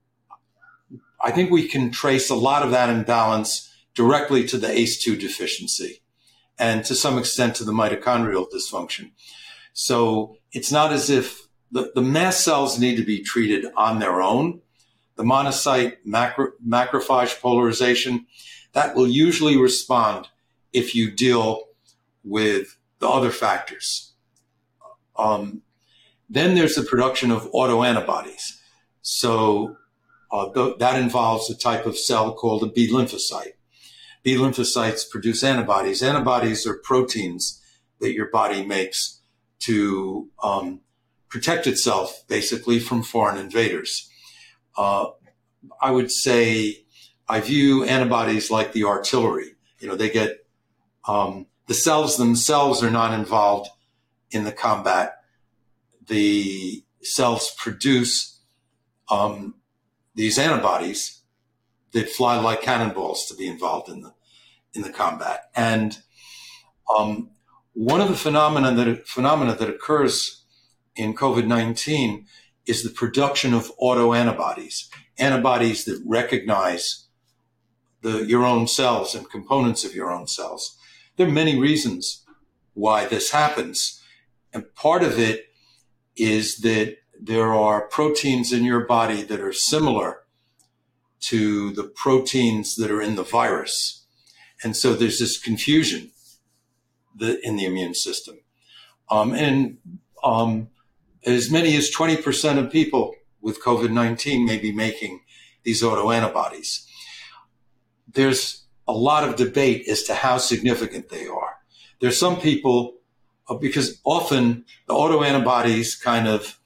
I think we can trace a lot of that imbalance directly to the A C E two deficiency and to some extent to the mitochondrial dysfunction. So it's not as if the, the mast cells need to be treated on their own. The monocyte macro, macrophage polarization, that will usually respond if you deal with the other factors. Um, then there's the production of autoantibodies. So uh, th- that involves a type of cell called a B lymphocyte. B lymphocytes produce antibodies. Antibodies are proteins that your body makes to um, protect itself, basically, from foreign invaders. Uh, I would say I view antibodies like the artillery. You know, they get um, the cells themselves are not involved in the combat. The cells produce um, these antibodies that fly like cannonballs to be involved in the in the combat. And um, one of the phenomena that phenomena that occurs in COVID nineteen is the production of autoantibodies, antibodies that recognize the your own cells and components of your own cells. There are many reasons why this happens, and part of it is that there are proteins in your body that are similar to the proteins that are in the virus. And so there's this confusion the, in the immune system. Um, and um, as many as twenty percent of people with COVID nineteen may be making these autoantibodies. There's a lot of debate as to how significant they are. There's some people, because often the autoantibodies kind of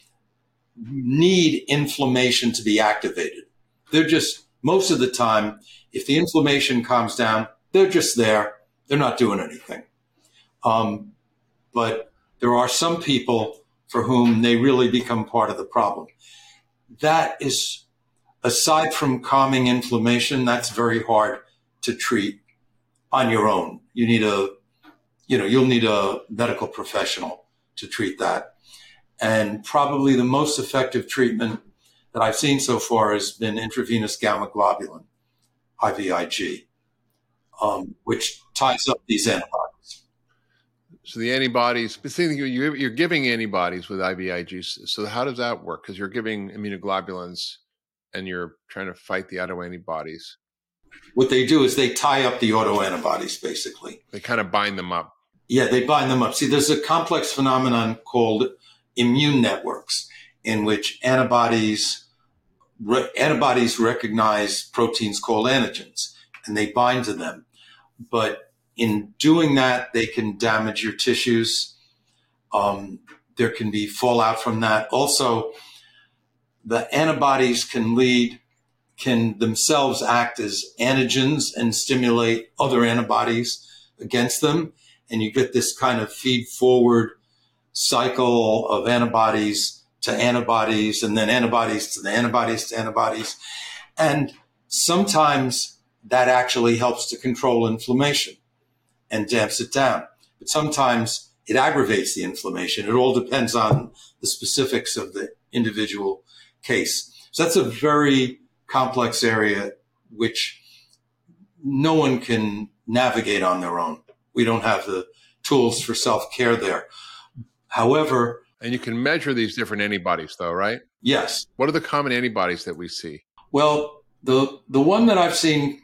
need inflammation to be activated. They're just, most of the time, if the inflammation calms down, they're just there. They're not doing anything. Um, but there are some people for whom they really become part of the problem. That is, aside from calming inflammation, that's very hard to treat on your own. You need a, you know, you'll need a medical professional to treat that. And probably the most effective treatment that I've seen so far has been intravenous gamma globulin, I V I G, um, which ties up these antibodies. So the antibodies, but think you're giving antibodies with I V I G. So how does that work? Because you're giving immunoglobulins and you're trying to fight the autoantibodies. What they do is they tie up the autoantibodies, basically. They kind of bind them up. Yeah, they bind them up. See, there's a complex phenomenon called immune networks in which antibodies re- antibodies recognize proteins called antigens, and they bind to them. But in doing that, they can damage your tissues. Um, there can be fallout from that. Also, the antibodies can lead, can themselves act as antigens and stimulate other antibodies against them. And you get this kind of feed forward cycle of antibodies to antibodies, and then antibodies to the antibodies to antibodies. And sometimes that actually helps to control inflammation and damps it down. But sometimes it aggravates the inflammation. It all depends on the specifics of the individual case. So that's a very complex area which no one can navigate on their own. We don't have the tools for self-care there. However, and you can measure these different antibodies though, right? Yes. What are the common antibodies that we see? Well, the the one that I've seen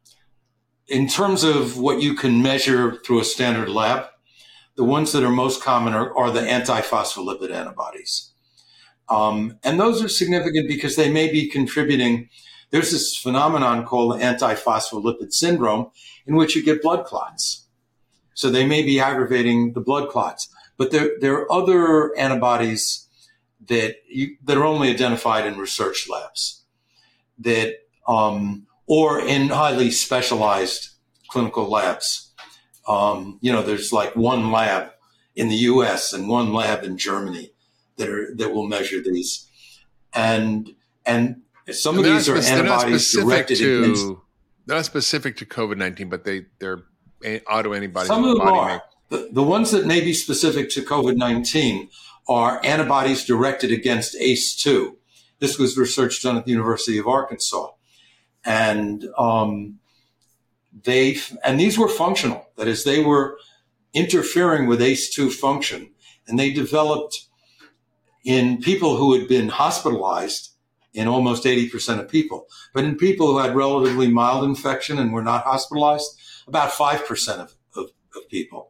in terms of what you can measure through a standard lab, the ones that are most common are, are the antiphospholipid antibodies. Um, and those are significant because they may be contributing. There's this phenomenon called antiphospholipid syndrome in which you get blood clots. So they may be aggravating the blood clots. But there, there are other antibodies that you, that are only identified in research labs, that um, or in highly specialized clinical labs. Um, you know, there's like one lab in the U S and one lab in Germany that are that will measure these, and and some of these are antibodies directed to, against. They're not specific to COVID nineteen, but they they're autoantibodies. Some of them the are. The, the ones that may be specific to COVID nineteen are antibodies directed against A C E two. This was research done at the University of Arkansas. And um, they and these were functional. That is, they were interfering with A C E two function. And they developed in people who had been hospitalized, in almost eighty percent of people. But in people who had relatively mild infection and were not hospitalized, about five percent of, of, of people.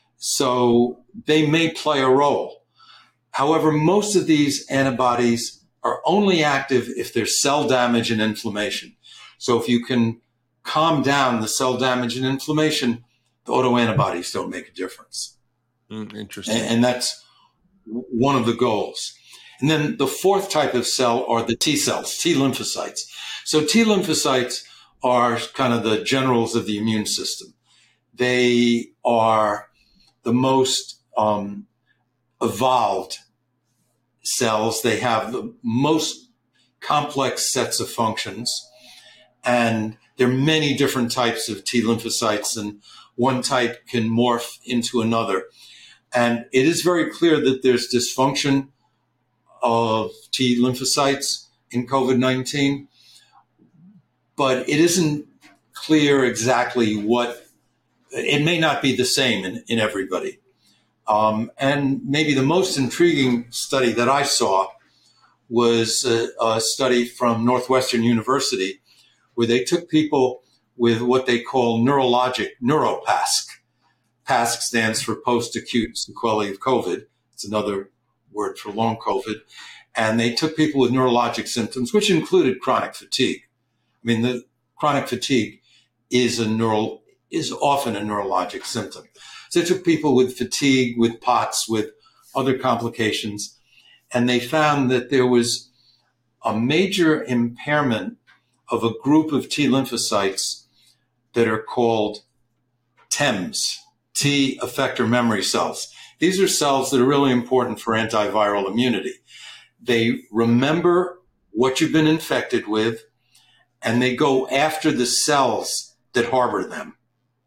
So they may play a role. However, most of these antibodies are only active if there's cell damage and inflammation. So if you can calm down the cell damage and inflammation, the autoantibodies don't make a difference. Mm, interesting. And, and that's one of the goals. And then the fourth type of cell are the T cells, T lymphocytes. So T lymphocytes are kind of the generals of the immune system. They are the most um, evolved cells. They have the most complex sets of functions. And there are many different types of T lymphocytes, and one type can morph into another. And it is very clear that there's dysfunction of T lymphocytes in COVID nineteen, but it isn't clear exactly what, it may not be the same in, in everybody. Um, and maybe the most intriguing study that I saw was a, a study from Northwestern University where they took people with what they call neurologic, neuroPASC. PASC stands for post-acute sequelae of COVID. It's another word for long COVID. And they took people with neurologic symptoms, which included chronic fatigue. I mean, the chronic fatigue is a neural, is often a neurologic symptom. So they took people with fatigue, with P O T S, with other complications, and they found that there was a major impairment of a group of T lymphocytes that are called T E M S, T effector memory cells. These are cells that are really important for antiviral immunity. They remember what you've been infected with, and they go after the cells that harbor them.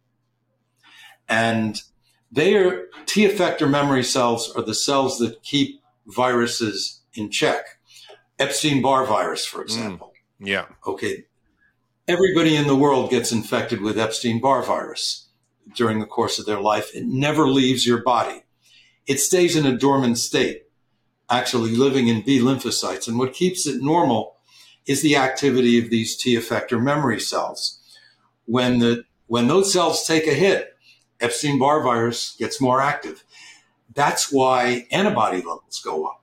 And they are, T effector memory cells are the cells that keep viruses in check. Epstein-Barr virus, for example. Mm, yeah. Okay. Everybody in the world gets infected with Epstein-Barr virus during the course of their life. It never leaves your body. It stays in a dormant state, actually living in B lymphocytes. And what keeps it normal is the activity of these T effector memory cells. When the when those cells take a hit, Epstein-Barr virus gets more active. That's why antibody levels go up.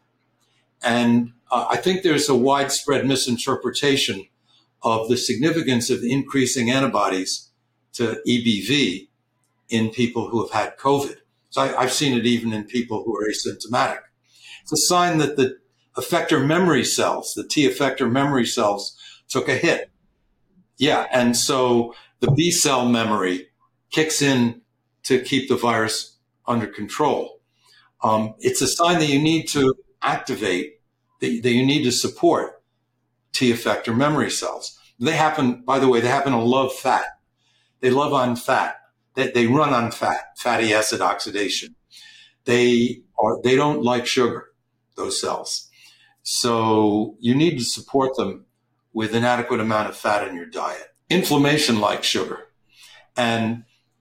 And uh, I think there's a widespread misinterpretation of the significance of increasing antibodies to E B V in people who have had COVID. So I, I've seen it even in people who are asymptomatic. It's a sign that the effector memory cells, the T effector memory cells, took a hit. Yeah, and so the B cell memory kicks in to keep the virus under control. Um, it's a sign that you need to activate, that, that you need to support T effector memory cells. They happen, by the way, they happen to love fat. They love on fat. They, they run on fat, fatty acid oxidation. They are, they don't like sugar, those cells. So you need to support them with an adequate amount of fat in your diet. Inflammation likes sugar, and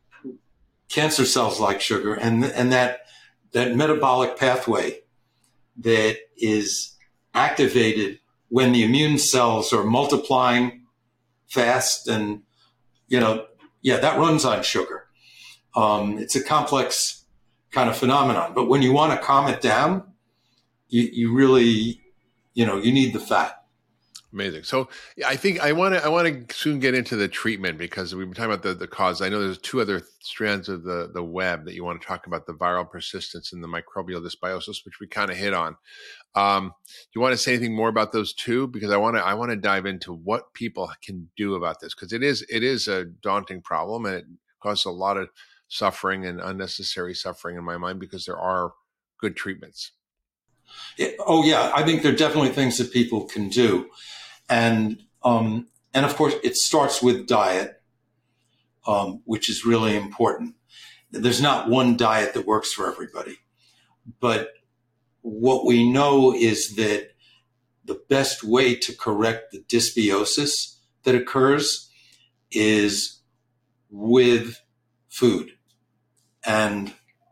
cancer cells like sugar, and and that that metabolic pathway that is activated when the immune cells are multiplying fast, and you know, yeah, that runs on sugar. Um, it's a complex kind of phenomenon, but when you want to calm it down, you, you really, you know, you need the fat. Amazing. So I think I want to I want to soon get into the treatment, because we've been talking about the, the cause. I know there's two other strands of the, the web that you want to talk about, the viral persistence and the microbial dysbiosis, which we kind of hit on. Um, do you want to say anything more about those two? Because I want to I want to dive into what people can do about this, because it is it is a daunting problem, and it causes a lot of suffering and unnecessary suffering in my mind, because there are good treatments. Yeah, oh yeah, I think there are definitely things that people can do. And, um, and of course, it starts with diet, um, which is really important. There's not one diet that works for everybody. But what we know is that the best way to correct the dysbiosis that occurs is with food. And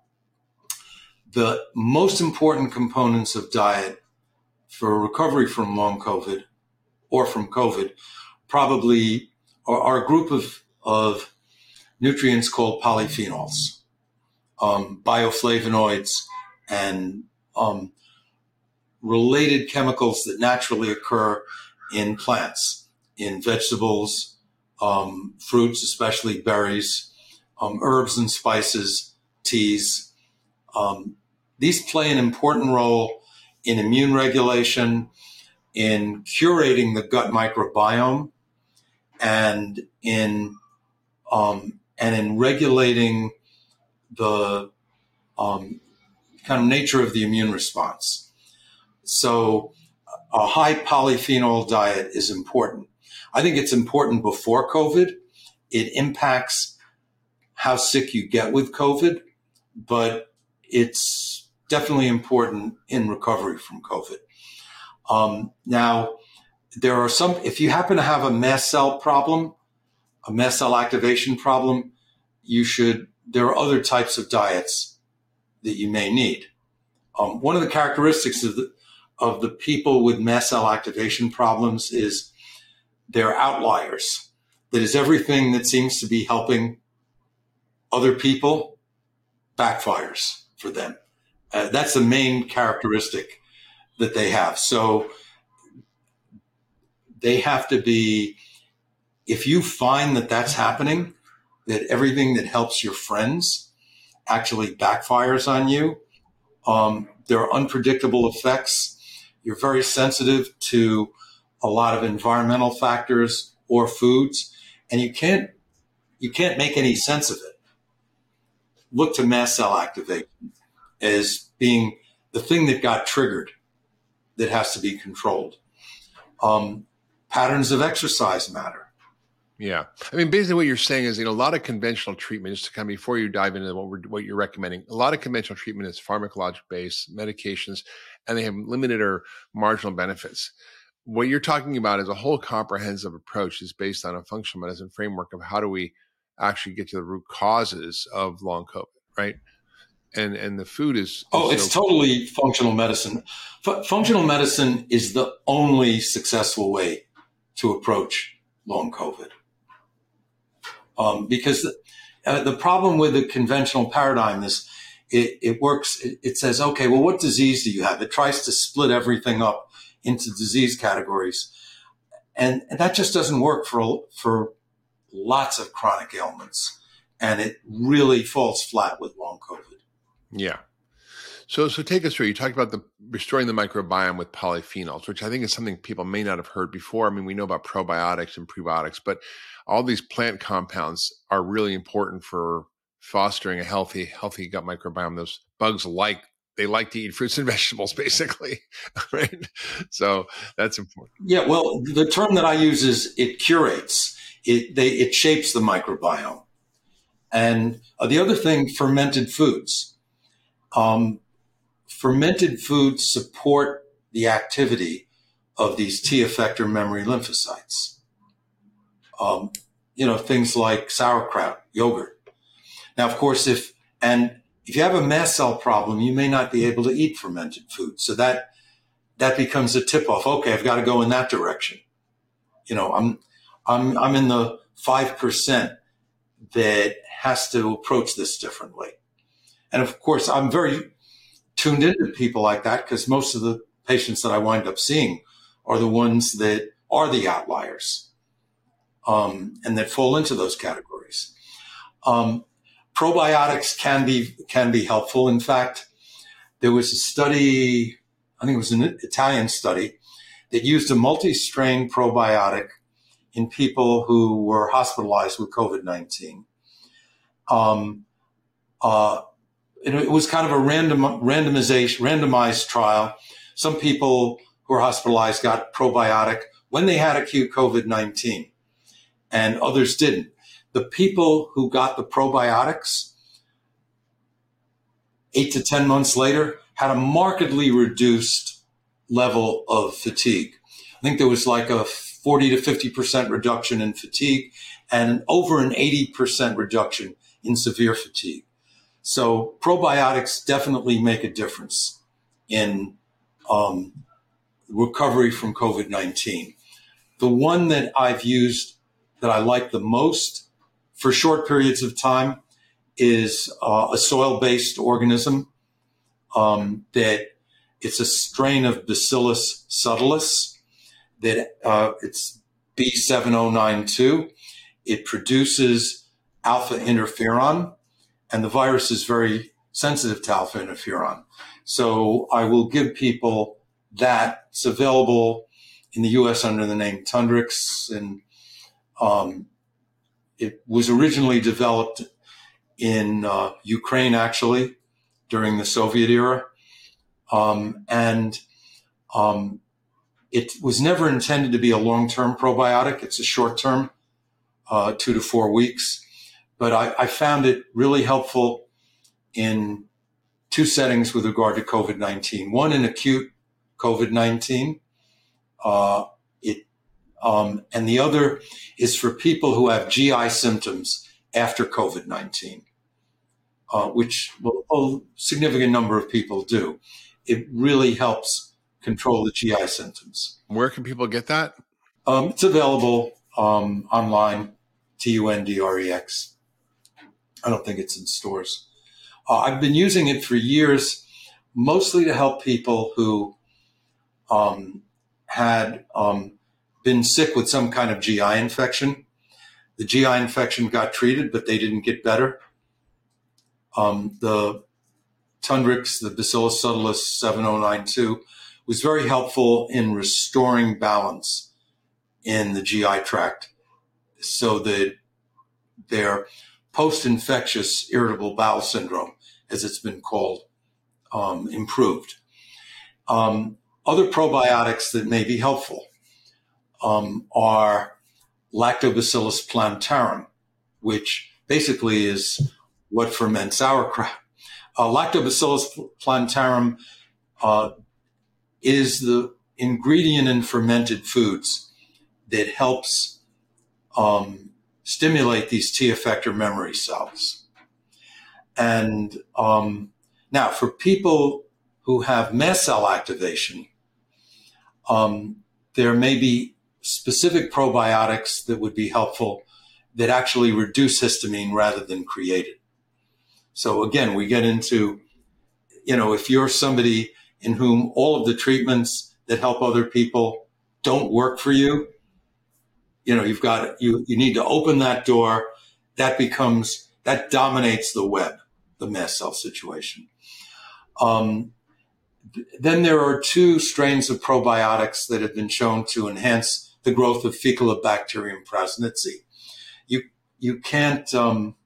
the most important components of diet for recovery from long COVID or from COVID probably are, are a group of, of nutrients called polyphenols, um, bioflavonoids, and um, related chemicals that naturally occur in plants, in vegetables, um, fruits, especially berries, um, herbs and spices, teas. Um, these play an important role in immune regulation, in curating the gut microbiome, and in um, and in regulating the um, kind of nature of the immune response. So a high polyphenol diet is important. I think it's important before COVID. It impacts how sick you get with COVID, but it's definitely important in recovery from COVID. Um, now, there are some, if you happen to have a mast cell problem, a mast cell activation problem, you should, there are other types of diets that you may need. Um, one of the characteristics of the, of the people with mast cell activation problems is they're outliers. That is, everything that seems to be helping other people backfires for them. Uh, that's the main characteristic that they have. So they have to be, if you find that that's happening, that everything that helps your friends actually backfires on you, um, there are unpredictable effects. You're very sensitive to a lot of environmental factors or foods, and you can't you can't make any sense of it. Look to mast cell activation as being the thing that got triggered that has to be controlled. Um, patterns of exercise matter. Yeah. I mean, basically what you're saying is, you know, a lot of conventional treatment, just to kind of before you dive into what we're, what you're recommending, a lot of conventional treatment is pharmacologic based medications, and they have limited or marginal benefits. What you're talking about is a whole comprehensive approach is based on a functional medicine framework of how do we actually get to the root causes of long COVID, right? And and the food is, is oh, it's so- totally functional medicine. F- functional medicine is the only successful way to approach long COVID. Um, because the, uh, the problem with the conventional paradigm is it, it works. It, it says, okay, well, what disease do you have? It tries to split everything up into disease categories. And, and that just doesn't work for, for lots of chronic ailments. And it really falls flat with long COVID. Yeah. So, so take us through. You talked about the restoring the microbiome with polyphenols, which I think is something people may not have heard before. I mean, we know about probiotics and prebiotics, but all these plant compounds are really important for fostering a healthy, healthy gut microbiome. Those bugs like, they like to eat fruits and vegetables, basically, right? So that's important. Yeah, well, the term that I use is it curates. It, they, it shapes the microbiome. And uh, the other thing, fermented foods. Um, fermented foods support the activity of these T effector memory lymphocytes. Um, you know, things like sauerkraut, yogurt. Now, of course, if, and if you have a mast cell problem, you may not be able to eat fermented food. So that, that becomes a tip off. Okay, I've got to go in that direction. You know, I'm, I'm, I'm in the five percent that has to approach this differently. And of course, I'm very tuned into people like that because most of the patients that I wind up seeing are the ones that are the outliers. Um, and that fall into those categories. Um, probiotics can be can be helpful. In fact, there was a study, I think it was an Italian study, that used a multi-strain probiotic in people who were hospitalized with COVID nineteen. Um, uh, it, it was kind of a random randomization, randomized trial. Some people who were hospitalized got probiotic when they had acute COVID nineteen. And others didn't. The people who got the probiotics eight to ten months later had a markedly reduced level of fatigue. I think there was like a forty to fifty percent reduction in fatigue and over an eighty percent reduction in severe fatigue. So probiotics definitely make a difference in um, recovery from COVID nineteen. The one that I've used that I like the most for short periods of time is uh, a soil-based organism um, that it's a strain of Bacillus subtilis that uh, it's B seven oh nine two. It produces alpha interferon, and the virus is very sensitive to alpha interferon. So I will give people that. It's available in the U S under the name Tundrix, and Um, it was originally developed in uh, Ukraine, actually, during the Soviet era. Um, and Um, it was never intended to be a long-term probiotic. It's a short-term, uh, two to four weeks. But I, I found it really helpful in two settings with regard to COVID nineteen. One in acute COVID nineteen, uh, it, um, and the other is for people who have G I symptoms after COVID nineteen, uh, which well, a significant number of people do. It really helps control the G I symptoms. Where can people get that? Um, it's available um, online, T U N D R E X. I don't think it's in stores. Uh, I've been using it for years, mostly to help people who um, had um, been sick with some kind of G I infection. The G I infection got treated, but they didn't get better. Um, the Tundrix, the Bacillus subtilis seven oh nine two, was very helpful in restoring balance in the G I tract so that their post-infectious irritable bowel syndrome, as it's been called, um, improved. Um, other probiotics that may be helpful um, are Lactobacillus plantarum, which basically is what ferments sauerkraut. Uh, Lactobacillus plantarum uh, is the ingredient in fermented foods that helps um, stimulate these T effector memory cells. And um, now for people who have mast cell activation, um, there may be specific probiotics that would be helpful that actually reduce histamine rather than create it. So again, we get into, you know, if you're somebody in whom all of the treatments that help other people don't work for you, you know, you've got, you, you need to open that door. That becomes, that dominates the web, the mast cell situation. Um, then there are two strains of probiotics that have been shown to enhance the growth of Faecalibacterium prausnitzii. You, you can't, um,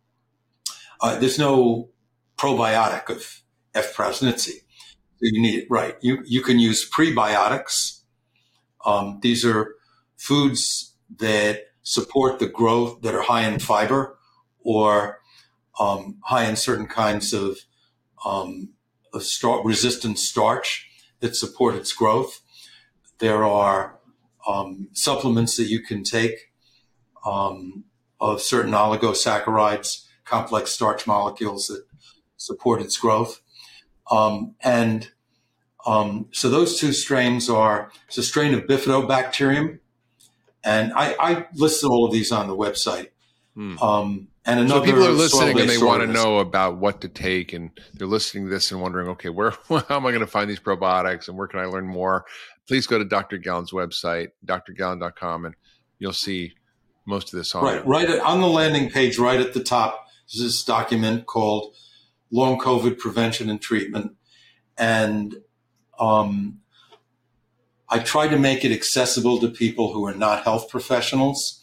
uh, there's no probiotic of F. prausnitzii. You need it, right. You, you can use prebiotics. Um, these are foods that support the growth, that are high in fiber or um, high in certain kinds of, um, of star- resistant starch that support its growth. There are um, supplements that you can take um, of certain oligosaccharides, complex starch molecules that support its growth. Um, and um, so those two strains are, it's a strain of Bifidobacterium. And I, I listed all of these on the website. Hmm. Um, and another, so people are listening and they want to organism. know about what to take, and they're listening to this and wondering, okay, where, how am I going to find these probiotics and where can I learn more? Please go to Doctor Gallen's website, d r gallen dot com, and you'll see most of this on right, it. Right at, on the landing page, right at the top, is this document called Long COVID Prevention and Treatment. And um, I try to make it accessible to people who are not health professionals.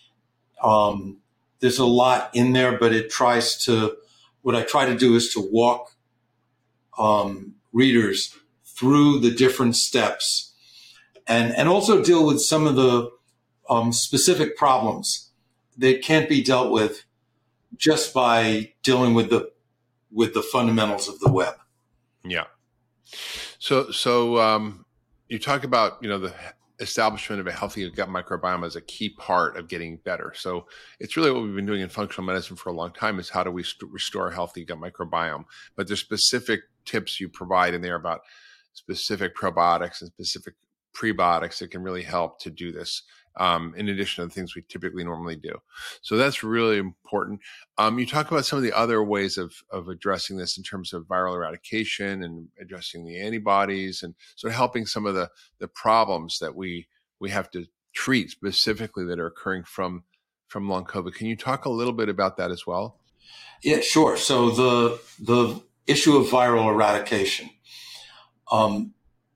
Um, there's a lot in there, but it tries to, what I try to do is to walk um, readers through the different steps and, and also deal with some of the um, specific problems that can't be dealt with just by dealing with the, with the fundamentals of the web. Yeah. So, so, um, you talk about, you know, the establishment of a healthy gut microbiome as a key part of getting better. So it's really what we've been doing in functional medicine for a long time is how do we st- restore a healthy gut microbiome? But there's specific tips you provide in there about specific probiotics and specific prebiotics that can really help to do this. Um, in addition to the things we typically normally do. So that's really important. Um, you talk about some of the other ways of, of addressing this in terms of viral eradication and addressing the antibodies and sort of helping some of the, the problems that we, we have to treat specifically that are occurring from, from long COVID. Can you talk a little bit about that as well? Yeah, sure. So the, the issue of viral eradication, um,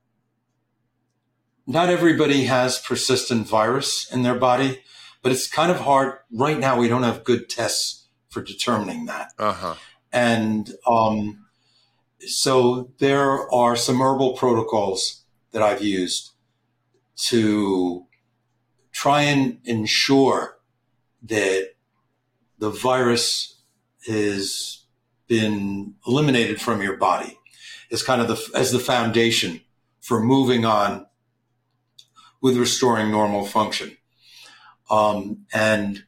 not everybody has persistent virus in their body, but it's kind of hard. Right now, we don't have good tests for determining that. Uh-huh. And um, so there are some herbal protocols that I've used to try and ensure that the virus has been eliminated from your body as kind of the, as the foundation for moving on with restoring normal function. Um, and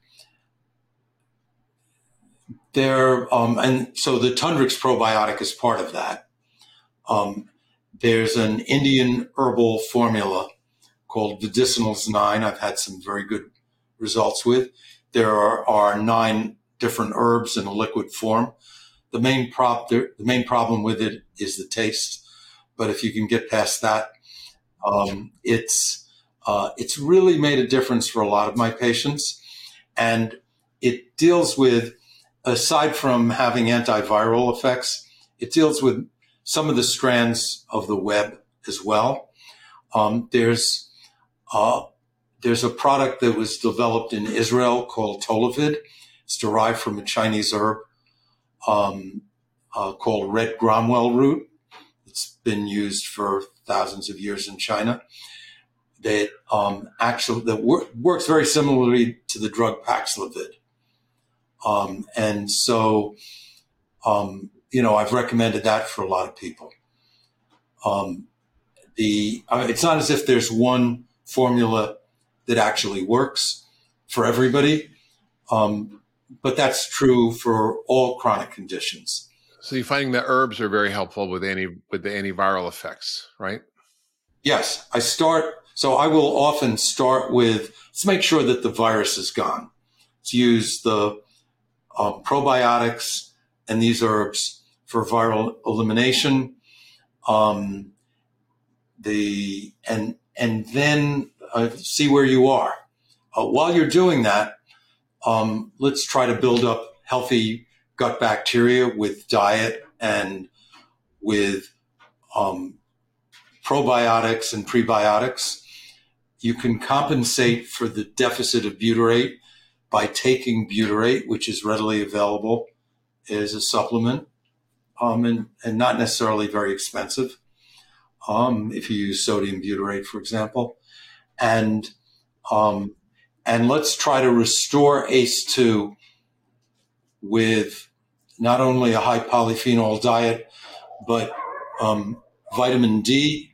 there, um, and so the Tundrix probiotic is part of that. Um, there's an Indian herbal formula called Medicinals nine. I've had some very good results with. There are, are nine different herbs in a liquid form. The main prop, the main problem with it is the taste. But if you can get past that, um, it's uh, it's really made a difference for a lot of my patients. And it deals with, aside from having antiviral effects, it deals with some of the strands of the web as well. Um, there's uh, there's a product that was developed in Israel called Tolavid. It's derived from a Chinese herb um, uh, called red Gromwell root. It's been used for thousands of years in China. That um, actually that wor- works very similarly to the drug Paxlovid. Um, and so, um, you know, I've recommended that for a lot of people. Um, the I mean, it's not as if there's one formula that actually works for everybody, um, but that's true for all chronic conditions. So you're finding that herbs are very helpful with anti with the antiviral effects, right? Yes, I start. So I will often start with, let's make sure that the virus is gone. Let's use the um, probiotics and these herbs for viral elimination. Um, the and and then uh, see where you are. Uh, while you're doing that, um, let's try to build up healthy gut bacteria with diet and with um, probiotics and prebiotics. You can compensate for the deficit of butyrate by taking butyrate, which is readily available as a supplement, um, and, and not necessarily very expensive. Um, if you use sodium butyrate, for example, and um, and let's try to restore A C E two with not only a high polyphenol diet, but um, vitamin D,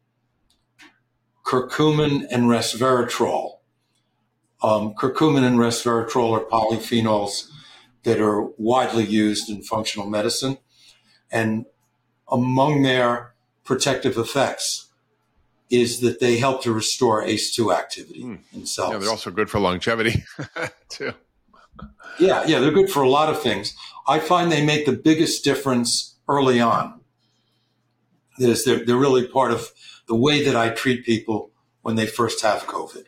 curcumin, and resveratrol. Um, curcumin and resveratrol are polyphenols that are widely used in functional medicine, and among their protective effects is that they help to restore A C E two activity mm. in cells. Yeah, they're also good for longevity too. Yeah, yeah, they're good for a lot of things. I find they make the biggest difference early on. That is, they're, they're really part of the way that I treat people when they first have COVID.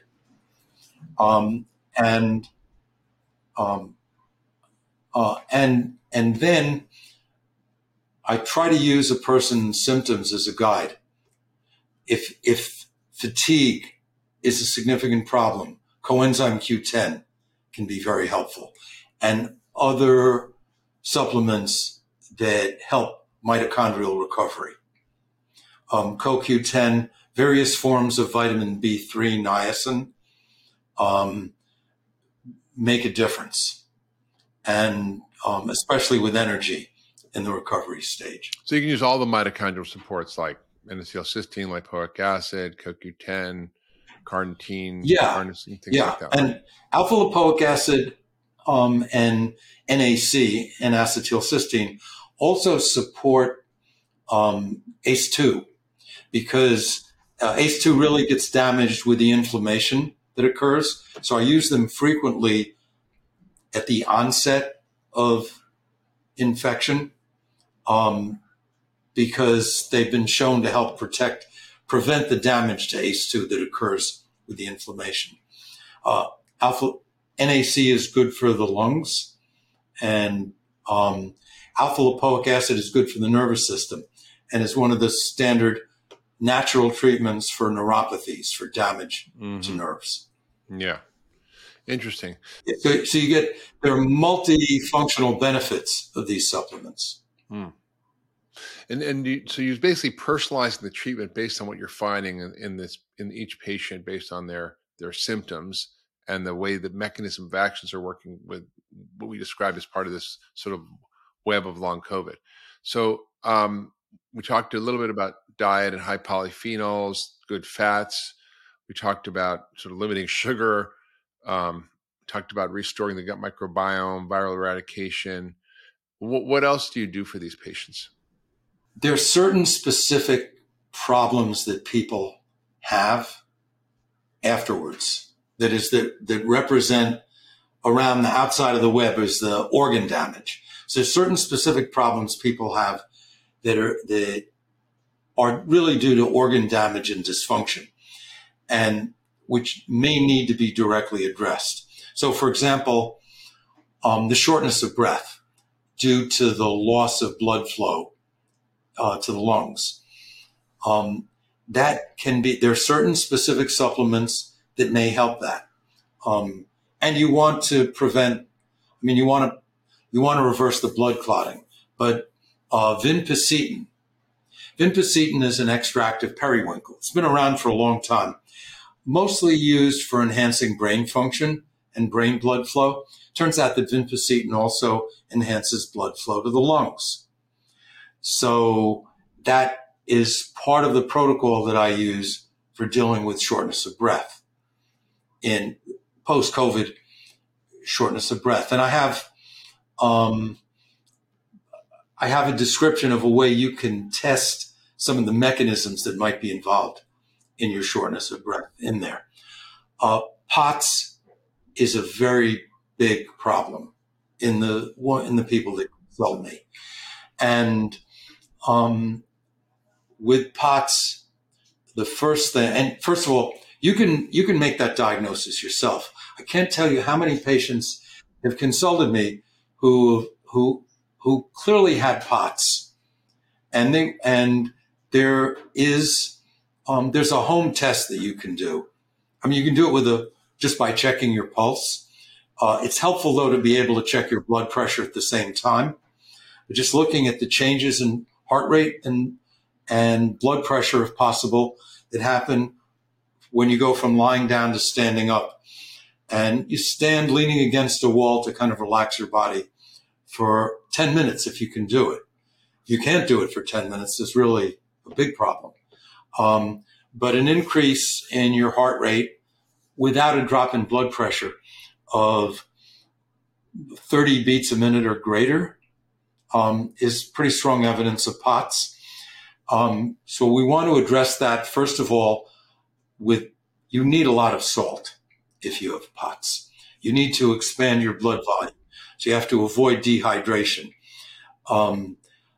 Um, and um, uh, and and then I try to use a person's symptoms as a guide. If if fatigue is a significant problem, coenzyme Q ten can be very helpful, and other supplements that help mitochondrial recovery. Um, C O Q ten, various forms of vitamin B three, niacin, um, make a difference, and um, especially with energy in the recovery stage. So you can use all the mitochondrial supports like N acetylcysteine, lipoic acid, C O Q ten, carnitine, yeah, carnosine, things yeah. like that. And alpha lipoic acid um, and N A C, N-acetylcysteine, also support um, A C E two, because uh, A C E two really gets damaged with the inflammation that occurs. So I use them frequently at the onset of infection um, because they've been shown to help protect, prevent the damage to A C E two that occurs with the inflammation. Uh, alpha N A C is good for the lungs, and um, alpha lipoic acid is good for the nervous system, and is one of the standard natural treatments for neuropathies, for damage mm-hmm. to nerves. Yeah. Interesting. So, so you get, there are multifunctional benefits of these supplements. Mm. And and you, so you're basically personalizing the treatment based on what you're finding in, in this in each patient, based on their their symptoms and the way the mechanism of actions are working with what we described as part of this sort of web of long COVID. So um, we talked a little bit about diet and high polyphenols, good fats. We talked about sort of limiting sugar. Um, talked about restoring the gut microbiome, viral eradication. What, what else do you do for these patients? There are certain specific problems that people have afterwards. That is that, that represent around the outside of the web is the organ damage. So there's certain specific problems people have that are, that are really due to organ damage and dysfunction, and which may need to be directly addressed. So, for example, um, the shortness of breath due to the loss of blood flow uh, to the lungs. Um, that can be, there are certain specific supplements that may help that. Um, and you want to prevent, I mean, you want to, you want to reverse the blood clotting, but uh, vinpocetine, vinpocetine is an extract of periwinkle. It's been around for a long time, mostly used for enhancing brain function and brain blood flow. Turns out that vinpocetine also enhances blood flow to the lungs. So that is part of the protocol that I use for dealing with shortness of breath in post-COVID shortness of breath. And I have, um, I have a description of a way you can test some of the mechanisms that might be involved in your shortness of breath in there. Uh, POTS is a very big problem in the in the people that consult me. And um, with POTS, the first thing, and first of all, you can you can make that diagnosis yourself. I can't tell you how many patients have consulted me who who who clearly had POTS, and they and there is um, there's a home test that you can do. I mean, you can do it with a just by checking your pulse. Uh, it's helpful though to be able to check your blood pressure at the same time. But just looking at the changes in heart rate and and blood pressure, if possible, that happen when you go from lying down to standing up. And you stand leaning against a wall to kind of relax your body for ten minutes if you can do it. If you can't do it for ten minutes, it's really a big problem. Um, but an increase in your heart rate without a drop in blood pressure of thirty beats a minute or greater um, is pretty strong evidence of POTS. Um, so we want to address that, first of all, with you need a lot of salt if you have POTS. You need to expand your blood volume. So you have to avoid dehydration. Um,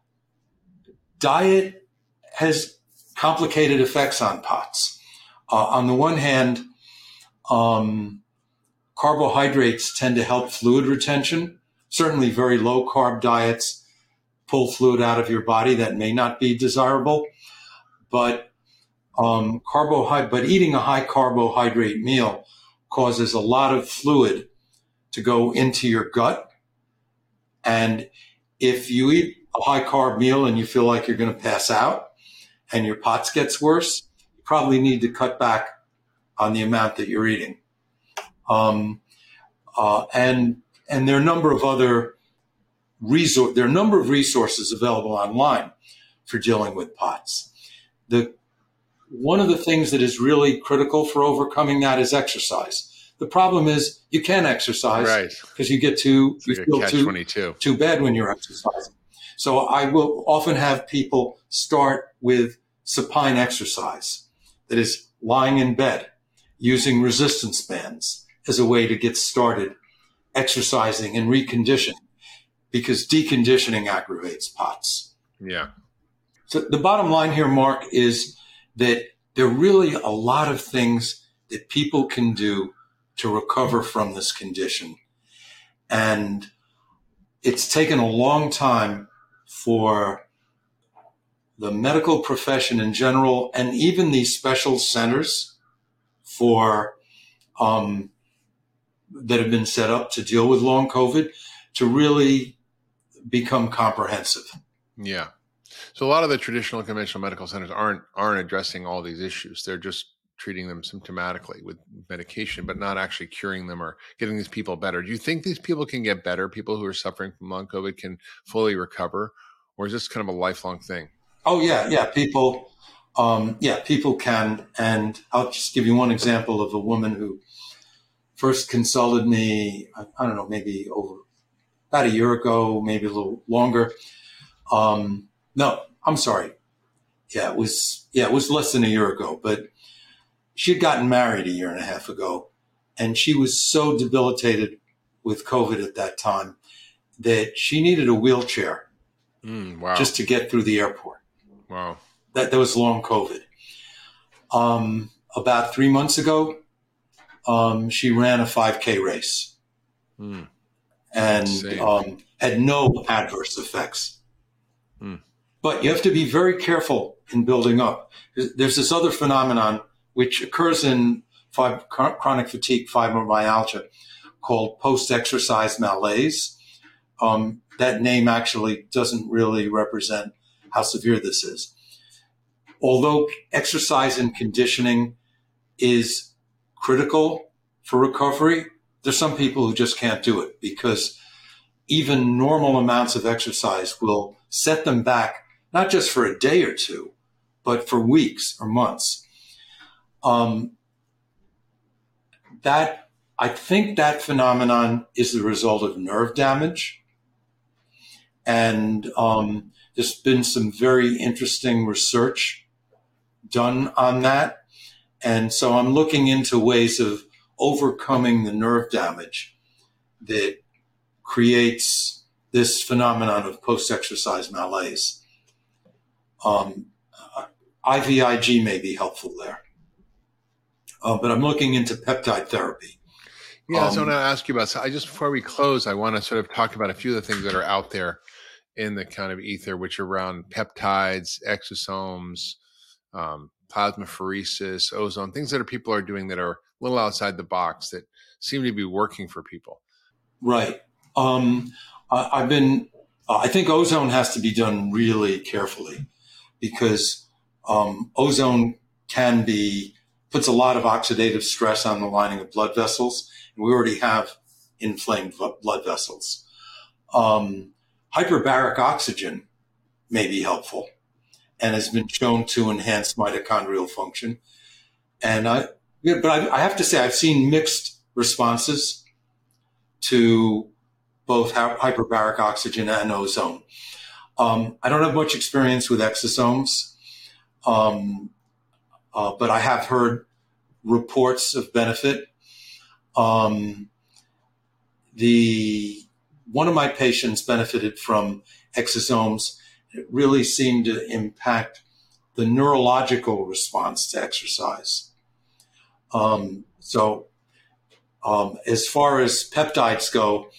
diet has complicated effects on POTS. Uh, on the one hand, um, carbohydrates tend to help fluid retention. Certainly very low carb diets pull fluid out of your body that may not be desirable. But um, carbohydrate, but eating a high carbohydrate meal causes a lot of fluid to go into your gut. And if you eat a high carb meal and you feel like you're going to pass out and your POTS gets worse, you probably need to cut back on the amount that you're eating. Um, uh, and, and there are a number of other resource, there are a number of resources available online for dealing with POTS. The, one of the things that is really critical for overcoming that is exercise. The problem is you can't exercise because right. you get too, it's you like feel catch too, twenty-two. too bad when you're exercising. So I will often have people start with supine exercise, that is lying in bed, using resistance bands as a way to get started exercising and reconditioning, because deconditioning aggravates POTS. Yeah. So the bottom line here, Mark, is that there are really a lot of things that people can do to recover from this condition. And it's taken a long time for the medical profession in general, and even these special centers for um, that have been set up to deal with long COVID, to really become comprehensive. Yeah. So a lot of the traditional conventional medical centers aren't aren't addressing all these issues. They're just treating them symptomatically with medication, but not actually curing them or getting these people better. Do you think these people can get better? People who are suffering from long COVID can fully recover, or is this kind of a lifelong thing? Oh yeah, yeah. People, um, yeah, people can. And I'll just give you one example of a woman who first consulted me. I, I don't know, maybe over about a year ago, maybe a little longer. Um, no, I'm sorry. Yeah, it was. Yeah, it was less than a year ago, but she had gotten married a year and a half ago, and she was so debilitated with COVID at that time that she needed a wheelchair mm, wow. just to get through the airport. Wow. That, that was long COVID. Um, about three months ago, um, she ran a five K race mm. and um, had no adverse effects. Mm. But you have to be very careful in building up. There's this other phenomenon which occurs in fib- chronic fatigue fibromyalgia called post-exercise malaise. Um, that name actually doesn't really represent how severe this is. Although exercise and conditioning is critical for recovery, there's some people who just can't do it because even normal amounts of exercise will set them back, not just for a day or two, but for weeks or months. Um, that I think that phenomenon is the result of nerve damage. And um, there's been some very interesting research done on that. And so I'm looking into ways of overcoming the nerve damage that creates this phenomenon of post-exercise malaise. Um, I V I G may be helpful there. Uh, but I'm looking into peptide therapy. Yeah, um, so I want to ask you about, so I just, before we close, I want to sort of talk about a few of the things that are out there in the kind of ether, which are around peptides, exosomes, um, plasmapheresis, ozone, things that are people are doing that are a little outside the box that seem to be working for people. Right. Um, I, I've been, uh, I think ozone has to be done really carefully because um, ozone can be, puts a lot of oxidative stress on the lining of blood vessels. And we already have inflamed blood vessels. Um, hyperbaric oxygen may be helpful and has been shown to enhance mitochondrial function. And I, yeah, but I, I have to say, I've seen mixed responses to both hyperbaric oxygen and ozone. Um, I don't have much experience with exosomes. Um, Uh, but I have heard reports of benefit. Um, the one of my patients benefited from exosomes. It really seemed to impact the neurological response to exercise. Um, so um, as far as peptides go,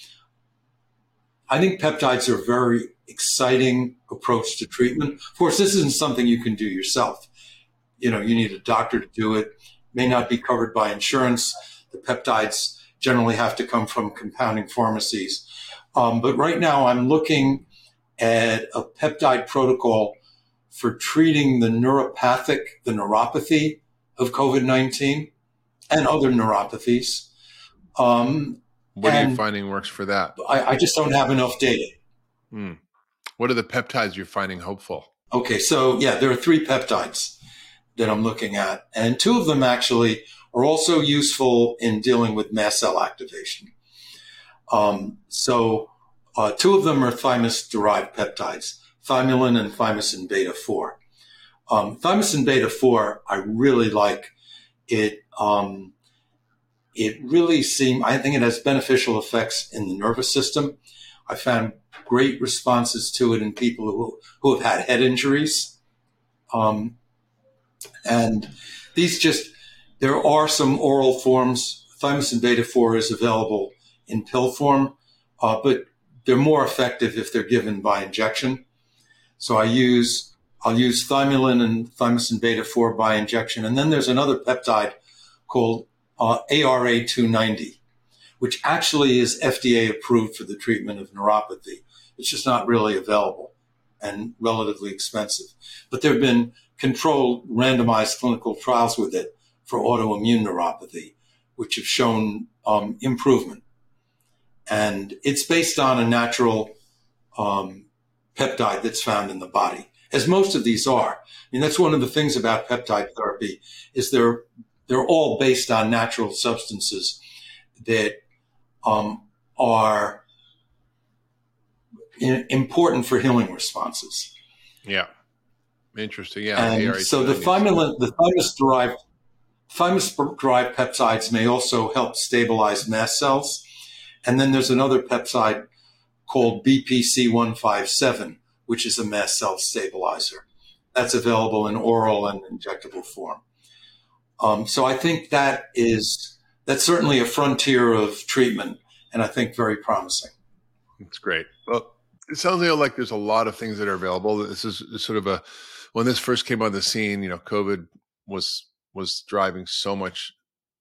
I think peptides are a very exciting approach to treatment. Of course, this isn't something you can do yourself. You know, you need a doctor to do it. May not be covered by insurance. The peptides generally have to come from compounding pharmacies. Um, but right now I'm looking at a peptide protocol for treating the neuropathic, the neuropathy of COVID nineteen and other neuropathies. Um, what are you finding works for that? I, I just don't have enough data. Hmm. What are the peptides you're finding hopeful? Okay, so yeah, there are three peptides that I'm looking at. And two of them actually are also useful in dealing with mast cell activation. Um, so uh, two of them are thymus-derived peptides, thymulin and thymosin beta four. Um, thymosin beta four, I really like. It um, it really seems, I think it has beneficial effects in the nervous system. I found great responses to it in people who, who have had head injuries. Um, And these just, there are some oral forms. Thymosin beta four is available in pill form, uh, but they're more effective if they're given by injection. So I use, I'll use thymulin and thymosin beta four by injection. And then there's another peptide called uh, A R A two ninety, which actually is F D A approved for the treatment of neuropathy. It's just not really available and relatively expensive. But there have been controlled randomized clinical trials with it for autoimmune neuropathy, which have shown um, improvement. And it's based on a natural um, peptide that's found in the body, as most of these are. I mean, that's one of the things about peptide therapy is they're they're all based on natural substances that um, are in, important for healing responses. Yeah, interesting. Yeah, and so the thymus, the thymus-derived thymus-derived peptides may also help stabilize mast cells. And then there's another peptide called B P C one fifty-seven, which is a mast cell stabilizer. That's available in oral and injectable form. Um, so I think that is that's certainly a frontier of treatment, and I think very promising. That's great. Well, it sounds like there's a lot of things that are available. This is sort of a when this first came on the scene, you know, COVID was was driving so much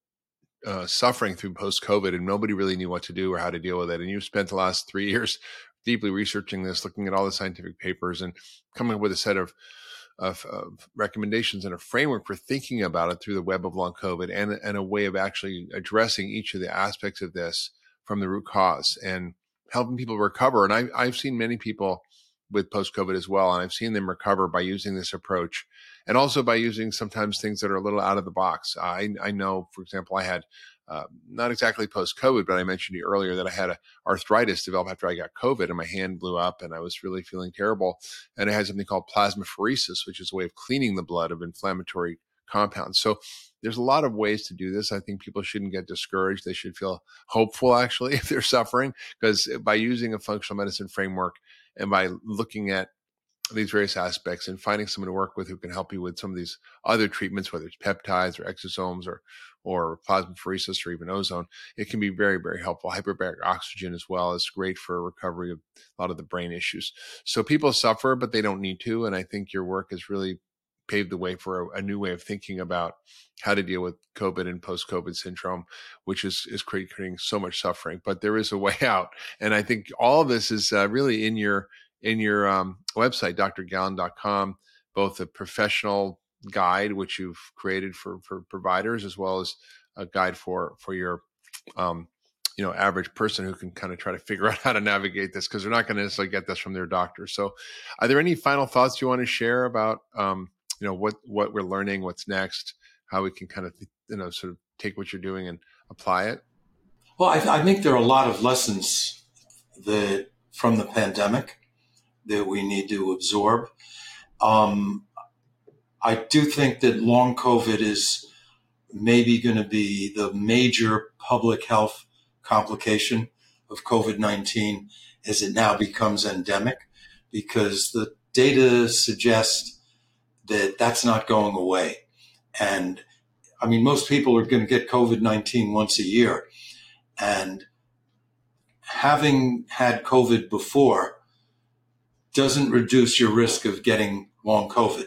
uh, suffering through post-COVID, and nobody really knew what to do or how to deal with it. And you've spent the last three years deeply researching this, looking at all the scientific papers, and coming up with a set of Of, of recommendations and a framework for thinking about it through the web of long COVID, and, and a way of actually addressing each of the aspects of this from the root cause and helping people recover. And I, I've seen many people with post-COVID as well, and I've seen them recover by using this approach, and also by using sometimes things that are a little out of the box. I, I know, for example, I had Uh, not exactly post-COVID, but I mentioned to you earlier that I had a arthritis develop after I got COVID, and my hand blew up and I was really feeling terrible. And I had something called plasmapheresis, which is a way of cleaning the blood of inflammatory compounds. So there's a lot of ways to do this. I think people shouldn't get discouraged. They should feel hopeful, actually, if they're suffering, because by using a functional medicine framework and by looking at these various aspects and finding someone to work with who can help you with some of these other treatments, whether it's peptides or exosomes or or plasmapheresis or even ozone, it can be very, very helpful. Hyperbaric oxygen as well is great for recovery of a lot of the brain issues. So people suffer, but they don't need to. And I think your work has really paved the way for a, a new way of thinking about how to deal with COVID and post-COVID syndrome, which is, is creating so much suffering. But there is a way out. And I think all of this is uh, really in your in your um, website, D R Gallen dot com, both a professional guide, which you've created for, for providers, as well as a guide for, for your, um, you know, average person who can kind of try to figure out how to navigate this, because they're not going to necessarily get this from their doctor. So are there any final thoughts you want to share about, um, you know, what, what we're learning, what's next, how we can kind of, you know, sort of take what you're doing and apply it? Well, I, I think there are a lot of lessons that from the pandemic that we need to absorb. Um, I do think that long COVID is maybe going to be the major public health complication of COVID nineteen as it now becomes endemic, because the data suggests that that's not going away. And I mean, most people are going to get COVID nineteen once a year. And having had COVID before doesn't reduce your risk of getting long COVID.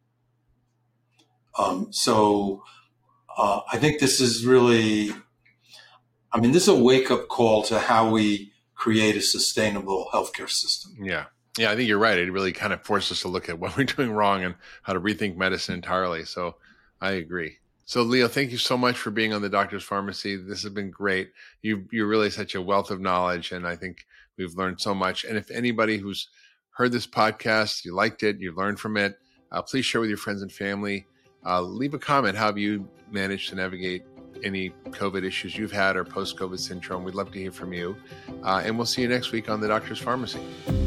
Um, so uh, I think this is really, I mean, this is a wake-up call to how we create a sustainable healthcare system. Yeah. Yeah, I think you're right. It really kind of forced us to look at what we're doing wrong and how to rethink medicine entirely. So I agree. So Leo, thank you so much for being on the Doctor's Pharmacy. This has been great. You, you're really such a wealth of knowledge, and I think we've learned so much. And if anybody who's heard this podcast, you liked it, you learned from it, uh, please share with your friends and family. Uh, leave a comment. How have you managed to navigate any COVID issues you've had or post-COVID syndrome? We'd love to hear from you. Uh, and we'll see you next week on the Doctor's Pharmacy.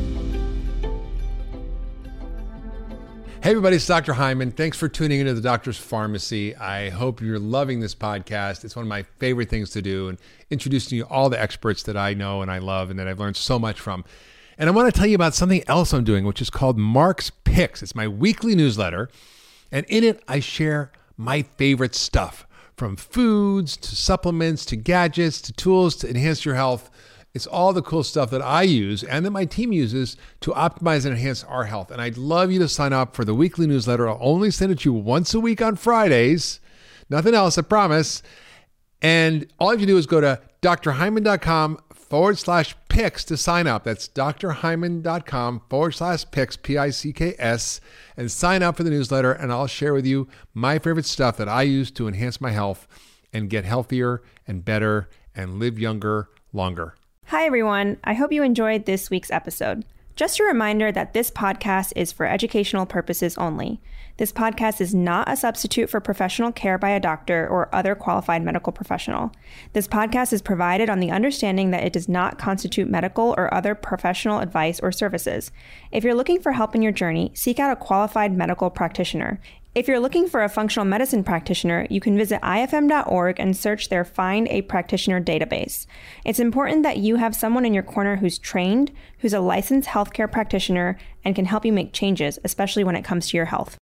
Hey, everybody, it's Doctor Hyman. Thanks for tuning into the Doctor's Pharmacy. I hope you're loving this podcast. It's one of my favorite things to do, and introducing you all the experts that I know and I love and that I've learned so much from. And I want to tell you about something else I'm doing, which is called Mark's Picks. It's my weekly newsletter. And in it, I share my favorite stuff, from foods to supplements to gadgets to tools to enhance your health. It's all the cool stuff that I use and that my team uses to optimize and enhance our health. And I'd love you to sign up for the weekly newsletter. I'll only send it to you once a week on Fridays. Nothing else, I promise. And all you have to do is go to drhyman.com forward slash picks to sign up. That's drhyman.com forward slash picks, P I C K S, and sign up for the newsletter, and I'll share with you my favorite stuff that I use to enhance my health and get healthier and better and live younger, longer. Hi, everyone. I hope you enjoyed this week's episode. Just a reminder that this podcast is for educational purposes only. This podcast is not a substitute for professional care by a doctor or other qualified medical professional. This podcast is provided on the understanding that it does not constitute medical or other professional advice or services. If you're looking for help in your journey, seek out a qualified medical practitioner. If you're looking for a functional medicine practitioner, you can visit I F M dot org and search their Find a Practitioner database. It's important that you have someone in your corner who's trained, who's a licensed healthcare practitioner, and can help you make changes, especially when it comes to your health.